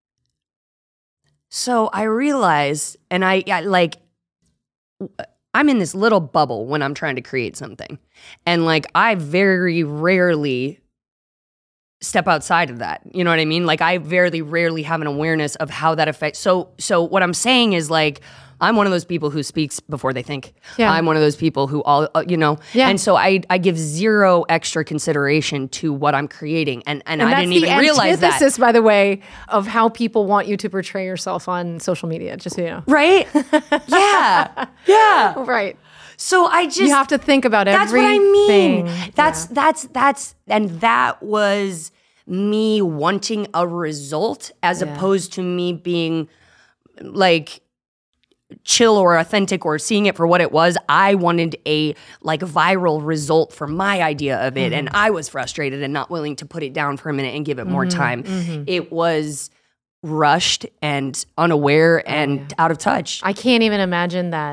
[SPEAKER 3] so I realized, and I, I like I'm in this little bubble when I'm trying to create something. And like I very rarely step outside of that. You know what I mean? Like I very rarely have an awareness of how that affects. So so what I'm saying is like I'm one of those people who speaks before they think.
[SPEAKER 1] Yeah.
[SPEAKER 3] I'm one of those people who all uh, you know.
[SPEAKER 1] Yeah.
[SPEAKER 3] And so I I give zero extra consideration to what I'm creating, and and,
[SPEAKER 1] And
[SPEAKER 3] I
[SPEAKER 1] that's
[SPEAKER 3] didn't
[SPEAKER 1] the
[SPEAKER 3] even realize that.
[SPEAKER 1] antithesis, by the way, of how people want you to portray yourself on social media, just so you know.
[SPEAKER 3] Right? Yeah. Yeah.
[SPEAKER 1] Right.
[SPEAKER 3] So I just
[SPEAKER 1] You have to think about
[SPEAKER 3] That's what I
[SPEAKER 1] everything.
[SPEAKER 3] mean. That's that's that's and that was me wanting a result as
[SPEAKER 1] Yeah.
[SPEAKER 3] opposed to me being like chill or authentic or seeing it for what it was. I wanted a like viral result for my idea of it, and I was frustrated and not willing to put it down for a minute and give it more time. It was rushed and unaware and out of touch.
[SPEAKER 1] I can't even imagine that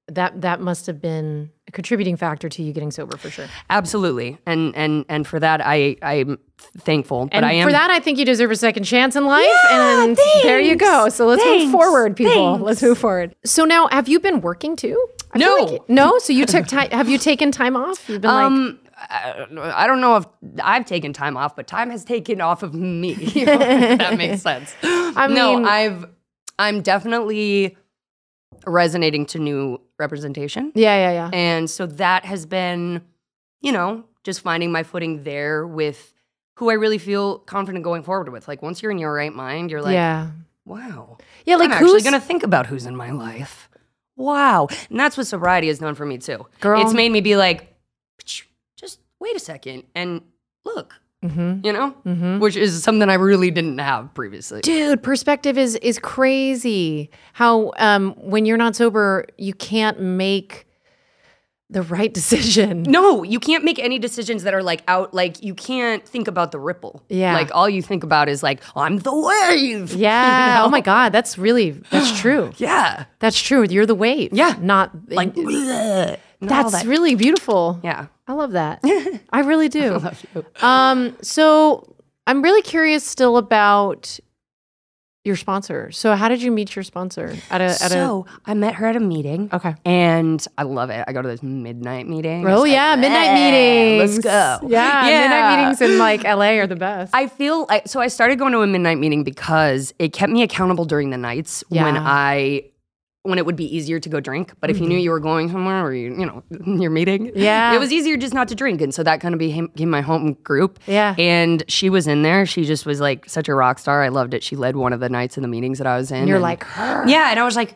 [SPEAKER 1] that that must have been a contributing factor to you getting sober for sure.
[SPEAKER 3] Absolutely. And and and for that I I'm thankful. But
[SPEAKER 1] And
[SPEAKER 3] I am
[SPEAKER 1] for that, I think you deserve a second chance in life.
[SPEAKER 3] Yeah,
[SPEAKER 1] and there you go.
[SPEAKER 3] thanks.
[SPEAKER 1] So let's move
[SPEAKER 3] Thanks.
[SPEAKER 1] forward, people.
[SPEAKER 3] Thanks.
[SPEAKER 1] Let's move forward. So now, have you been working too? I feel
[SPEAKER 3] No.
[SPEAKER 1] like- no. So you took time. Have you taken time off? You've been like,
[SPEAKER 3] Um, I, I don't know if I've taken time off, but time has taken off of me. You know, if that makes sense.
[SPEAKER 1] I
[SPEAKER 3] no,
[SPEAKER 1] mean-
[SPEAKER 3] I've I'm definitely resonating to new representation,
[SPEAKER 1] yeah, yeah, yeah.
[SPEAKER 3] and so that has been, you know, just finding my footing there with who I really feel confident going forward with. Like once you're in your right mind, you're like,
[SPEAKER 1] yeah,
[SPEAKER 3] wow,
[SPEAKER 1] yeah. Like
[SPEAKER 3] I'm actually
[SPEAKER 1] who's
[SPEAKER 3] gonna think about who's in my life. Wow, and that's what sobriety has done for me too.
[SPEAKER 1] Girl.
[SPEAKER 3] It's made me be like, just wait a second and look,
[SPEAKER 1] Mhm.
[SPEAKER 3] you know,
[SPEAKER 1] Mhm.
[SPEAKER 3] which is something I really didn't have previously.
[SPEAKER 1] Dude, perspective is is crazy. How um when you're not sober, you can't make the right decision.
[SPEAKER 3] No, you can't make any decisions that are like out, like you can't think about the ripple.
[SPEAKER 1] Yeah.
[SPEAKER 3] Like all you think about is like, I'm the wave.
[SPEAKER 1] Yeah.
[SPEAKER 3] You know?
[SPEAKER 1] Oh my God, that's really that's true.
[SPEAKER 3] Yeah.
[SPEAKER 1] That's true. You're the wave.
[SPEAKER 3] Yeah.
[SPEAKER 1] Not
[SPEAKER 3] Like, bleh, and all
[SPEAKER 1] that's
[SPEAKER 3] that.
[SPEAKER 1] really beautiful.
[SPEAKER 3] Yeah.
[SPEAKER 1] I love that. I really do.
[SPEAKER 3] I love you.
[SPEAKER 1] Um, so I'm really curious still about your sponsor. So how did you meet your sponsor? At a at
[SPEAKER 3] so I met her at a meeting.
[SPEAKER 1] a okay.
[SPEAKER 3] And I love it. I go to those midnight meetings.
[SPEAKER 1] Oh
[SPEAKER 3] It's
[SPEAKER 1] yeah,
[SPEAKER 3] like,
[SPEAKER 1] midnight
[SPEAKER 3] "Eh,
[SPEAKER 1] meetings.
[SPEAKER 3] Let's go.
[SPEAKER 1] Yeah, midnight meetings in like L A are the best.
[SPEAKER 3] I feel I, so. I started going to a midnight meeting because it kept me accountable during the nights when
[SPEAKER 1] Yeah.
[SPEAKER 3] I when it would be easier to go drink. But if you knew you were going somewhere or you you know your meeting,
[SPEAKER 1] Yeah.
[SPEAKER 3] it was easier just not to drink. And so that kind of became, became my home group.
[SPEAKER 1] Yeah.
[SPEAKER 3] And she was in there. She just was like such a rock star. I loved it. She led one of the nights in the meetings that I was in.
[SPEAKER 1] You're
[SPEAKER 3] and-
[SPEAKER 1] like her.
[SPEAKER 3] yeah, and I was like,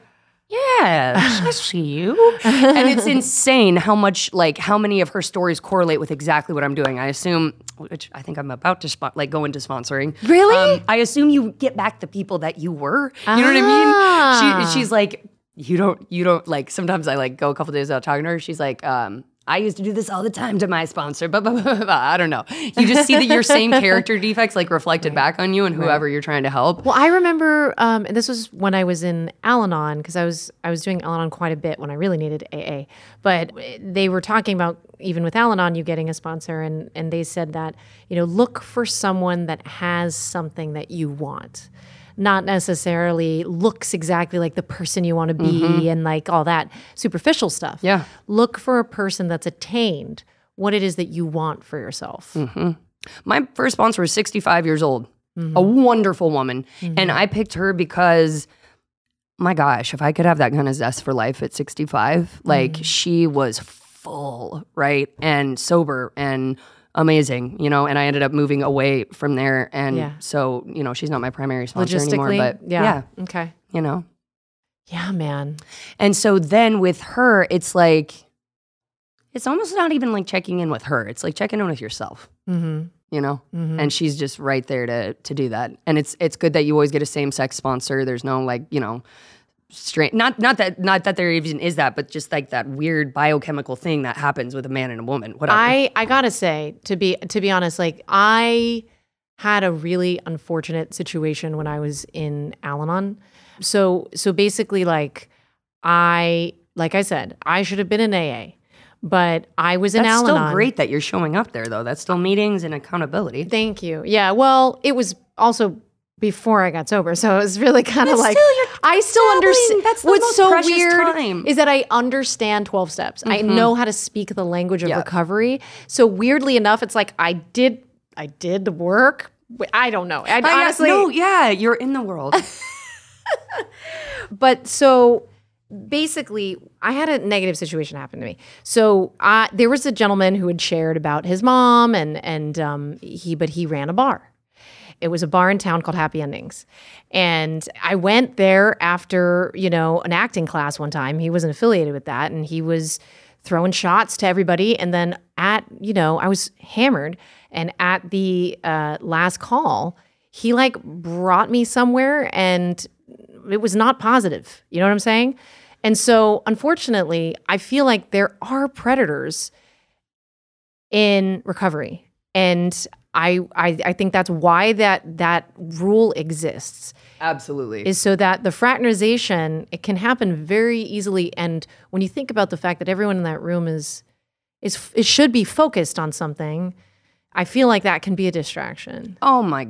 [SPEAKER 3] yeah, I see you. And it's insane how much, like, how many of her stories correlate with exactly what I'm doing. I assume, which I think I'm about to, spo- like, go into sponsoring.
[SPEAKER 1] Really?
[SPEAKER 3] Um, I assume you get back the people that you were. You know what
[SPEAKER 1] Ah.
[SPEAKER 3] I mean? She, she's like, you don't, you don't, like, sometimes I, like, go a couple days without talking to her. She's like, um, I used to do this all the time to my sponsor, but I don't know. You just see that your same character defects like reflected back on you and whoever you're trying to help.
[SPEAKER 1] Well, I remember, um, and this was when I was in Al-Anon, because I was I was doing Al-Anon quite a bit when I really needed A A. But they were talking about, even with Al-Anon, you getting a sponsor, and and they said that, you know, look for someone that has something that you want. Not necessarily looks exactly like the person you want to be
[SPEAKER 3] Mm-hmm.
[SPEAKER 1] and like all that superficial stuff.
[SPEAKER 3] Yeah.
[SPEAKER 1] Look for a person that's attained what it is that you want for yourself.
[SPEAKER 3] Mm-hmm. My first sponsor was sixty-five years old, a wonderful woman. And I picked her because, my gosh, if I could have that kind of zest for life at sixty-five, like she was full, right? And sober and amazing, you know, and I ended up moving away from there. And
[SPEAKER 1] Yeah.
[SPEAKER 3] so, you know, she's not my primary sponsor anymore,
[SPEAKER 1] Logistically,
[SPEAKER 3] but
[SPEAKER 1] yeah.
[SPEAKER 3] yeah,
[SPEAKER 1] Okay.
[SPEAKER 3] you know.
[SPEAKER 1] Yeah, man.
[SPEAKER 3] And so then with her, it's like, it's almost not even like checking in with her. It's like checking in with yourself,
[SPEAKER 1] Mm-hmm.
[SPEAKER 3] you know?
[SPEAKER 1] Mm-hmm.
[SPEAKER 3] And she's just right there to to do that. And it's it's good that you always get a same sex sponsor. There's no like, you know, strange not not that not that there even is that, but just like that weird biochemical thing that happens with a man and a woman. Whatever.
[SPEAKER 1] I I gotta say, to be to be honest, like I had a really unfortunate situation when I was in Al-Anon. So so basically, like I like I said, I should have been in A A, but I was in
[SPEAKER 3] That's
[SPEAKER 1] Al-Anon.
[SPEAKER 3] still great that you're showing up there though. That's still meetings and accountability.
[SPEAKER 1] Thank you. Yeah. Well, it was also before I got sober, so it was really kind of
[SPEAKER 3] But
[SPEAKER 1] like
[SPEAKER 3] still, you're
[SPEAKER 1] I still
[SPEAKER 3] dabbling.
[SPEAKER 1] understand.
[SPEAKER 3] That's the
[SPEAKER 1] What's
[SPEAKER 3] most
[SPEAKER 1] so
[SPEAKER 3] precious
[SPEAKER 1] weird
[SPEAKER 3] time.
[SPEAKER 1] is that I understand twelve steps. I know how to speak the language of
[SPEAKER 3] Yeah.
[SPEAKER 1] recovery. So weirdly enough, it's like I did I did the work. I don't know. I,
[SPEAKER 3] I-
[SPEAKER 1] honestly,
[SPEAKER 3] no, yeah, you're in the world.
[SPEAKER 1] but so basically, I had a negative situation happen to me. So uh, there was a gentleman who had shared about his mom, and and um, he but he ran a bar. It was a bar in town called Happy Endings, and I went there after you know an acting class one time. He wasn't affiliated with that, and he was throwing shots to everybody. And then at you know I was hammered, and at the uh, last call, he like brought me somewhere, and it was not positive. You know what I'm saying? And so, unfortunately, I feel like there are predators in recovery. And I, I I think that's why that that rule exists.
[SPEAKER 3] Absolutely.
[SPEAKER 1] Is so that the fraternization, it can happen very easily. And when you think about the fact that everyone in that room is is it should be focused on something, I feel like that can be a distraction.
[SPEAKER 3] Oh my,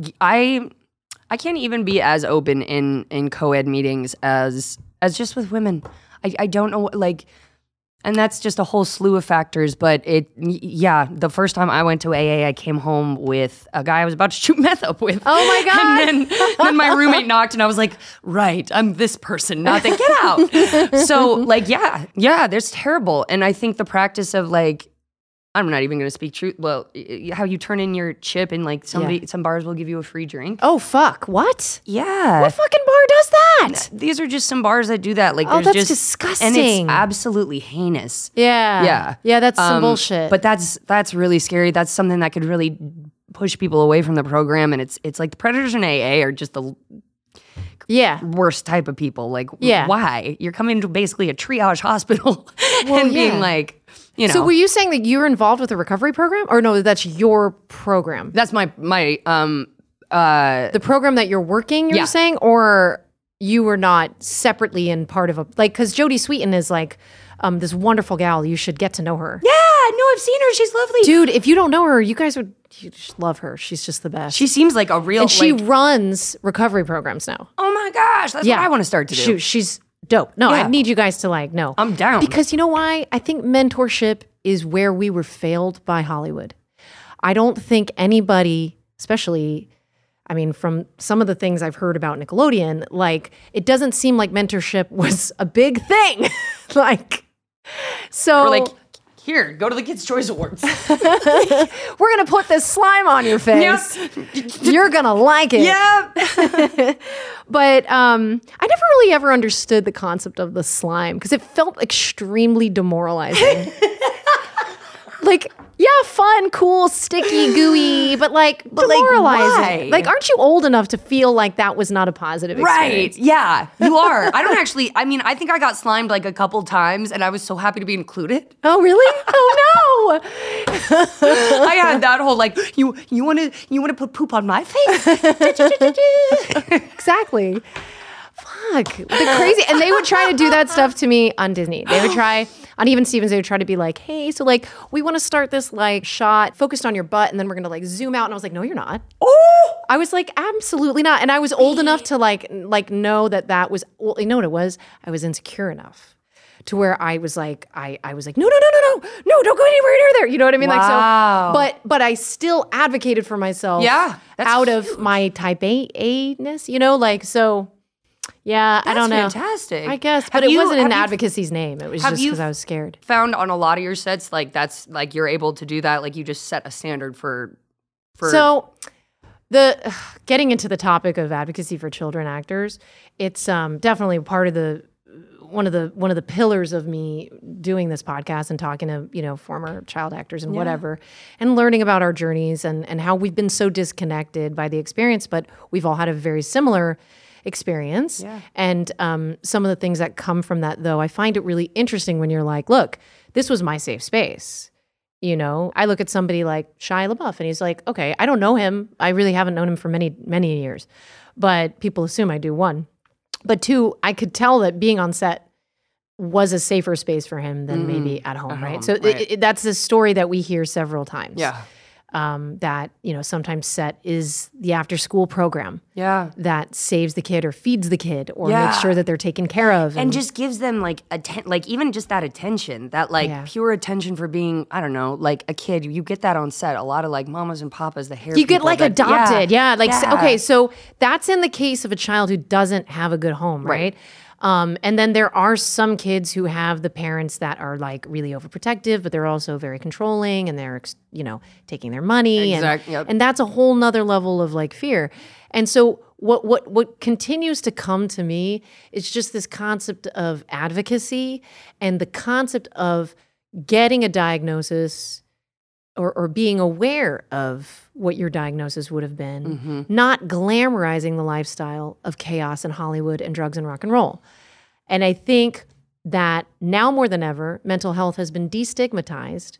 [SPEAKER 3] I I can't even be as open in in co-ed meetings as as just with women. I, I don't know, like, and that's just a whole slew of factors. But it, yeah, the first time I went to A A, I came home with a guy I was about to shoot meth up with.
[SPEAKER 1] Oh my God.
[SPEAKER 3] And then, then my roommate knocked and I was like, right, I'm this person, not the get out. So like, yeah, yeah, that's terrible. And I think the practice of like, I'm not even going to speak truth. Well, y- how you turn in your chip and like somebody,
[SPEAKER 1] Yeah.
[SPEAKER 3] some bars will give you a free drink.
[SPEAKER 1] Oh, fuck. What?
[SPEAKER 3] Yeah.
[SPEAKER 1] What fucking bar does that?
[SPEAKER 3] These are just some bars that do that. Like,
[SPEAKER 1] Oh,
[SPEAKER 3] there's
[SPEAKER 1] that's
[SPEAKER 3] just,
[SPEAKER 1] disgusting.
[SPEAKER 3] And it's absolutely heinous.
[SPEAKER 1] Yeah.
[SPEAKER 3] Yeah.
[SPEAKER 1] Yeah, that's some
[SPEAKER 3] Um,
[SPEAKER 1] bullshit.
[SPEAKER 3] But that's that's really scary. That's something that could really push people away from the program. And it's it's like the predators in A A are just the
[SPEAKER 1] yeah.
[SPEAKER 3] worst type of people. Like,
[SPEAKER 1] Yeah.
[SPEAKER 3] why? You're coming to basically a triage hospital
[SPEAKER 1] Well,
[SPEAKER 3] and being
[SPEAKER 1] yeah.
[SPEAKER 3] like, you know.
[SPEAKER 1] So were you saying that you were involved with a recovery program? Or no, that's your program?
[SPEAKER 3] that's my my um uh
[SPEAKER 1] The program that you're working, you're
[SPEAKER 3] Yeah.
[SPEAKER 1] saying? Or you were not separately in part of a, like, because Jodie Sweetin is like um, this wonderful gal. You should get to know her.
[SPEAKER 3] yeah. No, I've seen her. She's lovely.
[SPEAKER 1] Dude, if you don't know her, you guys would you just love her. She's just the best.
[SPEAKER 3] She seems like a real.
[SPEAKER 1] and she
[SPEAKER 3] like,
[SPEAKER 1] runs recovery programs now.
[SPEAKER 3] oh my gosh, that's
[SPEAKER 1] Yeah.
[SPEAKER 3] what I want to start to do.
[SPEAKER 1] Shoot, she's dope. No,
[SPEAKER 3] Yeah.
[SPEAKER 1] I need you guys to like know.
[SPEAKER 3] I'm down.
[SPEAKER 1] Because you know why? I think mentorship is where we were failed by Hollywood. I don't think anybody, especially, I mean, from some of the things I've heard about Nickelodeon, like it doesn't seem like mentorship was a big thing. like, so
[SPEAKER 3] We're like, here, go to the Kids' Choice Awards.
[SPEAKER 1] we're gonna put this slime on your face. You're gonna like it.
[SPEAKER 3] yeah.
[SPEAKER 1] But um, I never really ever understood the concept of the slime because it felt extremely demoralizing. Like, yeah, fun, cool, sticky, gooey, but like
[SPEAKER 3] But, like,
[SPEAKER 1] demoralizing.
[SPEAKER 3] why?
[SPEAKER 1] Like, aren't you old enough to feel like that was not a positive
[SPEAKER 3] Right.
[SPEAKER 1] experience?
[SPEAKER 3] Yeah, you are. I don't actually, I mean, I think I got slimed like a couple times and I was so happy to be included.
[SPEAKER 1] Oh, really? Oh no!
[SPEAKER 3] I had that whole like, you you want to you want to put poop on my face?
[SPEAKER 1] Exactly. Fuck. The crazy. And they would try to do that stuff to me on Disney. They would try, on Even Stevens, they would try to be like, hey, so like, we want to start this like shot focused on your butt and then we're going to like zoom out. And I was like, no, you're not.
[SPEAKER 3] Oh,
[SPEAKER 1] I was like, absolutely not. And I was old enough to like, like know that that was, well, you know what it was? I was insecure enough to where I was like, I, I was like, no, no, no, no, no, no, don't go anywhere near there. You know what I mean?
[SPEAKER 3] Wow.
[SPEAKER 1] Like, so, but, but I still advocated for myself
[SPEAKER 3] Yeah, that's
[SPEAKER 1] out of my type A A-ness, you know, like, so yeah, I
[SPEAKER 3] that's
[SPEAKER 1] don't know.
[SPEAKER 3] fantastic.
[SPEAKER 1] I guess,
[SPEAKER 3] Have
[SPEAKER 1] but it
[SPEAKER 3] you-
[SPEAKER 1] wasn't in
[SPEAKER 3] have you
[SPEAKER 1] advocacy's name. It was
[SPEAKER 3] have
[SPEAKER 1] just
[SPEAKER 3] you
[SPEAKER 1] because I was scared.
[SPEAKER 3] Found on a lot of your sets, like that's like you're able to do that. Like you just set a standard for, for.
[SPEAKER 1] So the ugh, getting into the topic of advocacy for children actors, it's um, definitely part of the one of the one of the pillars of me doing this podcast and talking to, you know, former child actors and whatever, and learning about our journeys and and how we've been so disconnected by the experience, but we've all had a very similar experience.
[SPEAKER 3] Yeah.
[SPEAKER 1] And um, some of the things that come from that, though, I find it really interesting when you're like, look, this was my safe space. You know, I look at somebody like Shia LaBeouf and he's like, okay, I don't know him. I really haven't known him for many, many years, but people assume I do, one. But two, I could tell that being on set was a safer space for him than maybe at home,
[SPEAKER 3] at
[SPEAKER 1] right?
[SPEAKER 3] home,
[SPEAKER 1] So
[SPEAKER 3] right.
[SPEAKER 1] It, it, that's a story that we hear several times.
[SPEAKER 3] yeah,
[SPEAKER 1] Um, that, you know, sometimes set is the after school program
[SPEAKER 3] yeah.
[SPEAKER 1] that saves the kid or feeds the kid or
[SPEAKER 3] Yeah.
[SPEAKER 1] makes sure that they're taken care of.
[SPEAKER 3] And just gives them like atten- like even just that attention, that like
[SPEAKER 1] Yeah.
[SPEAKER 3] pure attention for being, I don't know, like a kid. You get that on set. A lot of like mamas and papas, the hair.
[SPEAKER 1] you get
[SPEAKER 3] people
[SPEAKER 1] like
[SPEAKER 3] that-
[SPEAKER 1] adopted. Yeah. Like, s-
[SPEAKER 3] Yeah.
[SPEAKER 1] okay, so that's in the case of a child who doesn't have a good home, right?
[SPEAKER 3] Right.
[SPEAKER 1] Um, and then there are some kids who have the parents that are like really overprotective, but they're also very controlling and they're, ex- you know, taking their money.
[SPEAKER 3] Exact-
[SPEAKER 1] and,
[SPEAKER 3] yep.
[SPEAKER 1] and that's a whole nother level of like fear. And so what, what, what continues to come to me is just this concept of advocacy and the concept of getting a diagnosis or, or being aware of what your diagnosis would have been,
[SPEAKER 3] Mm-hmm.
[SPEAKER 1] not glamorizing the lifestyle of chaos and Hollywood and drugs and rock and roll. And I think that now more than ever, mental health has been destigmatized,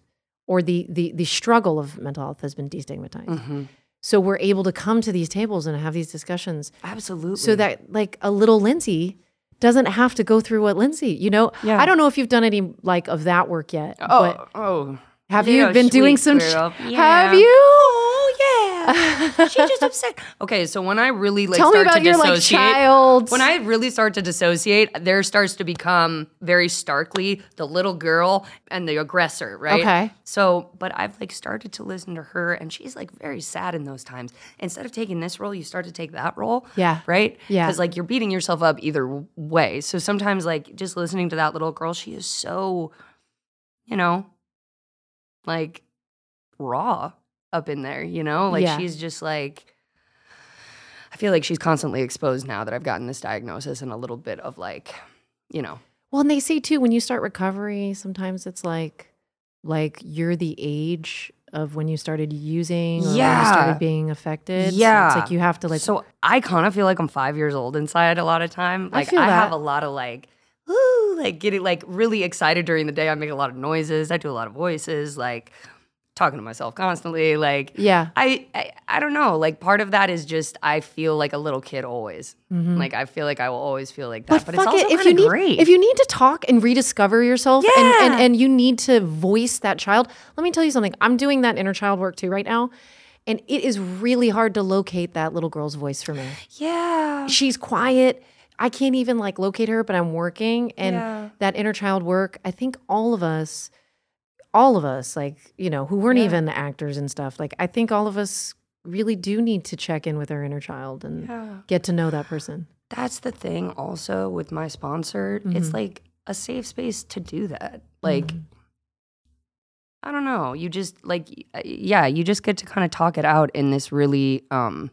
[SPEAKER 1] or the the the struggle of mental health has been destigmatized.
[SPEAKER 3] Mm-hmm.
[SPEAKER 1] So we're able to come to these tables and have these discussions.
[SPEAKER 3] Absolutely.
[SPEAKER 1] So that like a little Lindsay doesn't have to go through what Lindsay, you know,
[SPEAKER 3] Yeah.
[SPEAKER 1] I don't know if you've done any like of that work yet,
[SPEAKER 3] Oh,
[SPEAKER 1] but
[SPEAKER 3] oh.
[SPEAKER 1] have
[SPEAKER 3] You're
[SPEAKER 1] you
[SPEAKER 3] a
[SPEAKER 1] been doing
[SPEAKER 3] sweet
[SPEAKER 1] some, sh-
[SPEAKER 3] girl.
[SPEAKER 1] have
[SPEAKER 3] Yeah.
[SPEAKER 1] you?
[SPEAKER 3] Oh yeah, she just upset. Okay, so when I really like
[SPEAKER 1] Tell me
[SPEAKER 3] start
[SPEAKER 1] about
[SPEAKER 3] to
[SPEAKER 1] your like
[SPEAKER 3] dissociate,
[SPEAKER 1] child.
[SPEAKER 3] when I really start to dissociate, there starts to become very starkly the little girl and the aggressor, right?
[SPEAKER 1] Okay.
[SPEAKER 3] So, but I've like started to listen to her, and she's like very sad in those times. Instead of taking this role, you start to take that role.
[SPEAKER 1] Yeah.
[SPEAKER 3] Right.
[SPEAKER 1] Yeah.
[SPEAKER 3] Because like you're beating yourself up either way. So sometimes like just listening to that little girl, she is so, you know, like raw up in there, you know? Like
[SPEAKER 1] Yeah.
[SPEAKER 3] she's just like, I feel like she's constantly exposed now that I've gotten this diagnosis and a little bit of like, you know.
[SPEAKER 1] Well, and they say too, when you start recovery, sometimes it's like, like you're the age of when you started using or when you
[SPEAKER 3] Yeah.
[SPEAKER 1] started being affected. So
[SPEAKER 3] Yeah.
[SPEAKER 1] it's like you have to like,
[SPEAKER 3] So I kind of feel like I'm five years old inside a lot of time.
[SPEAKER 1] I
[SPEAKER 3] Like I,
[SPEAKER 1] feel that.
[SPEAKER 3] have a lot of like, woo, like getting like really excited during the day. I make a lot of noises. I do a lot of voices, like talking to myself constantly. Like,
[SPEAKER 1] yeah.
[SPEAKER 3] I, I I don't know. Like part of that is just I feel like a little kid always. Like I feel like I will always feel like that. But,
[SPEAKER 1] fuck
[SPEAKER 3] it's also
[SPEAKER 1] it. If you
[SPEAKER 3] kind of
[SPEAKER 1] need,
[SPEAKER 3] great.
[SPEAKER 1] if you need to talk and rediscover yourself and,
[SPEAKER 3] Yeah.
[SPEAKER 1] and, and you need to voice that child, let me tell you something. I'm doing that inner child work too right now. And it is really hard to locate that little girl's voice for me.
[SPEAKER 3] yeah.
[SPEAKER 1] She's quiet. I can't even like locate her, but I'm working. And
[SPEAKER 3] Yeah.
[SPEAKER 1] that inner child work, I think all of us, all of us, like, you know, who weren't
[SPEAKER 3] Yeah.
[SPEAKER 1] even actors and stuff, like, I think all of us really do need to check in with our inner child and
[SPEAKER 3] Yeah.
[SPEAKER 1] get to know that person.
[SPEAKER 3] That's the thing also with my sponsor.
[SPEAKER 1] Mm-hmm.
[SPEAKER 3] It's like a safe space to do that. Like,
[SPEAKER 1] Mm-hmm.
[SPEAKER 3] I don't know. You just like, y- yeah, you just get to kind of talk it out in this really, um,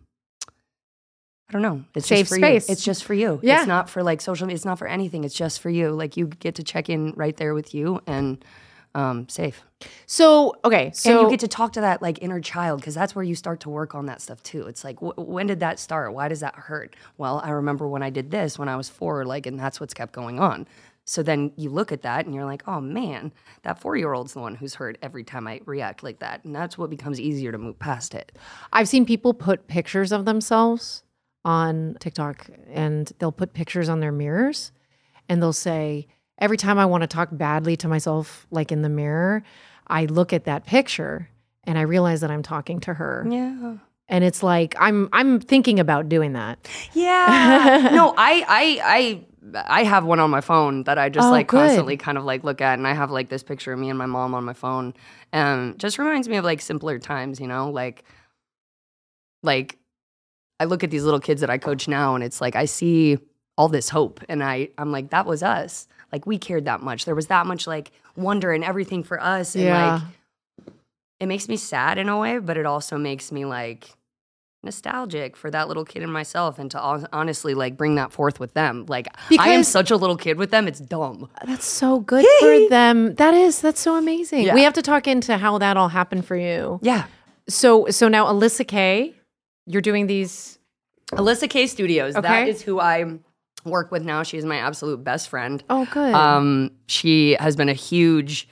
[SPEAKER 3] I don't know. It's
[SPEAKER 1] Safe
[SPEAKER 3] just for
[SPEAKER 1] space.
[SPEAKER 3] You. It's just for you.
[SPEAKER 1] Yeah.
[SPEAKER 3] It's not for like social media. It's not for anything. It's just for you. Like you get to check in right there with you and um, safe.
[SPEAKER 1] So, okay. So
[SPEAKER 3] and you get to talk to that like inner child because that's where you start to work on that stuff too. It's like, wh- when did that start? Why does that hurt? Well, I remember when I did this when I was four, like, and that's what's kept going on. So then you look at that and you're like, oh man, that four-year-old's the one who's hurt every time I react like that. And that's what becomes easier to move past it.
[SPEAKER 1] I've seen people put pictures of themselves on TikTok and they'll put pictures on their mirrors and they'll say, every time I want to talk badly to myself, like in the mirror, I look at that picture and I realize that I'm talking to her.
[SPEAKER 3] Yeah.
[SPEAKER 1] And it's like, I'm I'm thinking about doing that.
[SPEAKER 3] Yeah. no, I I I I have one on my phone that I just
[SPEAKER 1] Oh,
[SPEAKER 3] like
[SPEAKER 1] good.
[SPEAKER 3] constantly kind of like look at, and I have like this picture of me and my mom on my phone, and just reminds me of like simpler times, you know, like like I look at these little kids that I coach now, and it's like I see all this hope, and I I'm like, that was us. Like we cared that much. There was that much like wonder and everything for us, and
[SPEAKER 1] Yeah.
[SPEAKER 3] like it makes me sad in a way, but it also makes me like nostalgic for that little kid and myself, and to hon- honestly like bring that forth with them. Like I am
[SPEAKER 1] Because-
[SPEAKER 3] such a little kid with them. It's dumb.
[SPEAKER 1] That's so good for them. That is, that's so amazing.
[SPEAKER 3] Yeah.
[SPEAKER 1] We have to talk into how that all happened for you.
[SPEAKER 3] Yeah.
[SPEAKER 1] So so now Alyssa Kay, you're doing these.
[SPEAKER 3] Alyssa K Studios. That
[SPEAKER 1] Okay.
[SPEAKER 3] is who I work with now. She's my absolute best friend.
[SPEAKER 1] Oh, good.
[SPEAKER 3] Um, she has been a huge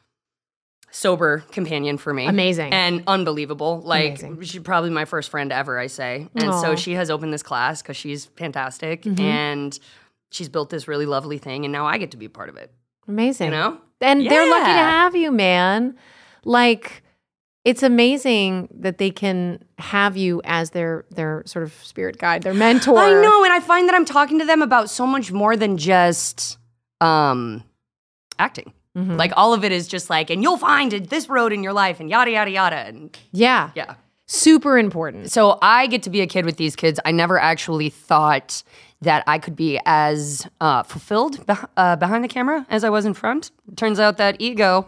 [SPEAKER 3] sober companion for me.
[SPEAKER 1] Amazing.
[SPEAKER 3] And unbelievable. Like
[SPEAKER 1] Amazing.
[SPEAKER 3] she's probably my first friend ever, I say. And so
[SPEAKER 1] Aw.
[SPEAKER 3] she has opened this class because she's fantastic.
[SPEAKER 1] Mm-hmm.
[SPEAKER 3] And she's built this really lovely thing, and now I get to be a part of it.
[SPEAKER 1] Amazing.
[SPEAKER 3] You know?
[SPEAKER 1] And they're lucky to
[SPEAKER 3] Yeah.
[SPEAKER 1] have you, man. Like, it's amazing that they can have you as their their sort of spirit guide, their mentor.
[SPEAKER 3] I know, and I find that I'm talking to them about so much more than just um, acting.
[SPEAKER 1] Mhm.
[SPEAKER 3] Like all of it is just like, and you'll find it, this road in your life, and yada yada yada, and
[SPEAKER 1] Yeah.
[SPEAKER 3] yeah.
[SPEAKER 1] Super important.
[SPEAKER 3] So I get to be a kid with these kids. I never actually thought that I could be as uh, fulfilled beh- uh, behind the camera as I was in front. Turns out that ego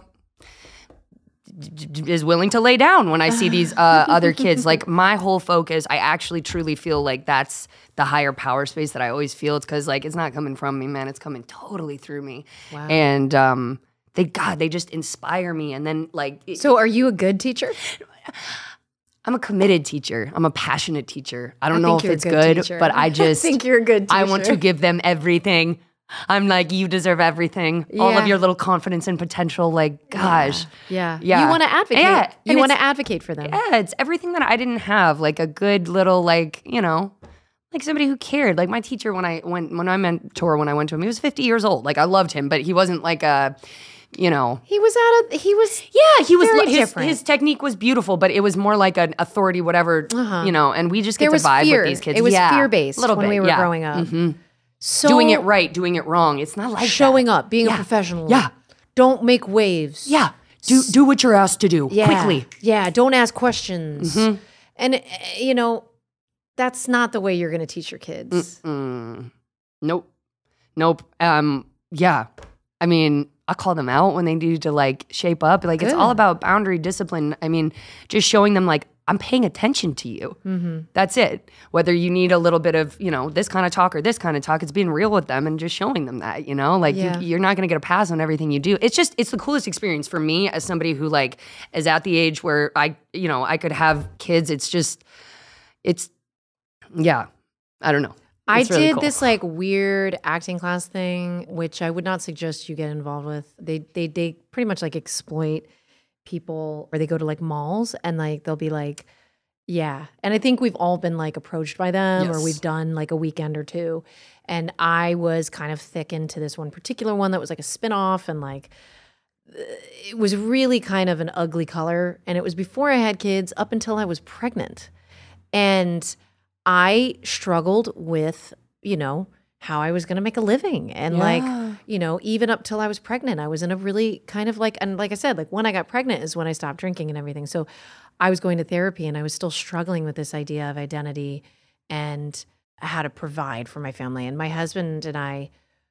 [SPEAKER 3] d- d- is willing to lay down when I see these uh, other kids. Like my whole focus, I actually truly feel like that's the higher power space that I always feel. It's because like it's not coming from me, man. It's coming totally through me.
[SPEAKER 1] Wow.
[SPEAKER 3] And um, they, God, they just inspire me. And then like, it-
[SPEAKER 1] So, are you a good teacher?
[SPEAKER 3] I'm a committed teacher. I'm a passionate teacher. I don't
[SPEAKER 1] I
[SPEAKER 3] know
[SPEAKER 1] think
[SPEAKER 3] if
[SPEAKER 1] you're a
[SPEAKER 3] it's
[SPEAKER 1] good
[SPEAKER 3] good,
[SPEAKER 1] teacher.
[SPEAKER 3] but I just
[SPEAKER 1] think you're a good
[SPEAKER 3] I want to
[SPEAKER 1] teacher.
[SPEAKER 3] give them everything I'm like, you deserve everything. All
[SPEAKER 1] Yeah.
[SPEAKER 3] of your little confidence and potential. Like, gosh.
[SPEAKER 1] Yeah.
[SPEAKER 3] Yeah.
[SPEAKER 1] You want to advocate.
[SPEAKER 3] Yeah,
[SPEAKER 1] You
[SPEAKER 3] and
[SPEAKER 1] want to
[SPEAKER 3] it's-
[SPEAKER 1] advocate for them.
[SPEAKER 3] Yeah, it's everything that I didn't have. Like a good little, like, you know, like somebody who cared. Like my teacher when I went, when I mentor, when I went to him, he was fifty years old. Like I loved him, but he wasn't like a, you know.
[SPEAKER 1] He was at a, he was,
[SPEAKER 3] Yeah, he was,
[SPEAKER 1] very
[SPEAKER 3] his,
[SPEAKER 1] different.
[SPEAKER 3] his technique was beautiful, but it was more like an authority, whatever, you know, and we just get
[SPEAKER 1] there
[SPEAKER 3] to
[SPEAKER 1] was
[SPEAKER 3] vibe
[SPEAKER 1] fear.
[SPEAKER 3] with these kids.
[SPEAKER 1] It was
[SPEAKER 3] Yeah,
[SPEAKER 1] fear-based
[SPEAKER 3] little
[SPEAKER 1] when
[SPEAKER 3] bit,
[SPEAKER 1] we were
[SPEAKER 3] yeah.
[SPEAKER 1] growing up. So
[SPEAKER 3] Doing it right, doing it wrong. It's not like
[SPEAKER 1] showing
[SPEAKER 3] that.
[SPEAKER 1] up, being
[SPEAKER 3] Yeah.
[SPEAKER 1] a professional.
[SPEAKER 3] Yeah.
[SPEAKER 1] Don't make waves.
[SPEAKER 3] Yeah. Do do what you're asked to do
[SPEAKER 1] Yeah.
[SPEAKER 3] quickly.
[SPEAKER 1] Yeah. Don't ask questions.
[SPEAKER 3] Mm-hmm.
[SPEAKER 1] And, uh, you know, that's not the way you're going to teach your kids.
[SPEAKER 3] Mm. Nope. Nope. Um, yeah. I mean, I call them out when they need to like shape up. Like it's
[SPEAKER 1] Good.
[SPEAKER 3] all about boundary discipline. I mean, just showing them like, I'm paying attention to you.
[SPEAKER 1] Mm-hmm.
[SPEAKER 3] That's it. Whether you need a little bit of, you know, this kind of talk or this kind of talk, it's being real with them and just showing them that, you know, like
[SPEAKER 1] Yeah.
[SPEAKER 3] you, you're not going to get a pass on everything you do. It's just, it's the coolest experience for me as somebody who like is at the age where I, you know, I could have kids. It's just, it's, yeah, I don't know.
[SPEAKER 1] I
[SPEAKER 3] It's really
[SPEAKER 1] did
[SPEAKER 3] cool.
[SPEAKER 1] this like weird acting class thing, which I would not suggest you get involved with. They they they pretty much like exploit people, or they go to like malls and like they'll be like, yeah. And I think we've all been like approached by them, or
[SPEAKER 3] Yes.
[SPEAKER 1] we've done like a weekend or two. And I was kind of thick into this one particular one that was like a spinoff, and like it was really kind of an ugly color. And it was before I had kids, up until I was pregnant. And I struggled with, you know, how I was going to make a living. And
[SPEAKER 3] Yeah.
[SPEAKER 1] like, you know, even up till I was pregnant, I was in a really kind of like, and like I said, like when I got pregnant is when I stopped drinking and everything. So I was going to therapy and I was still struggling with this idea of identity and how to provide for my family. And my husband and I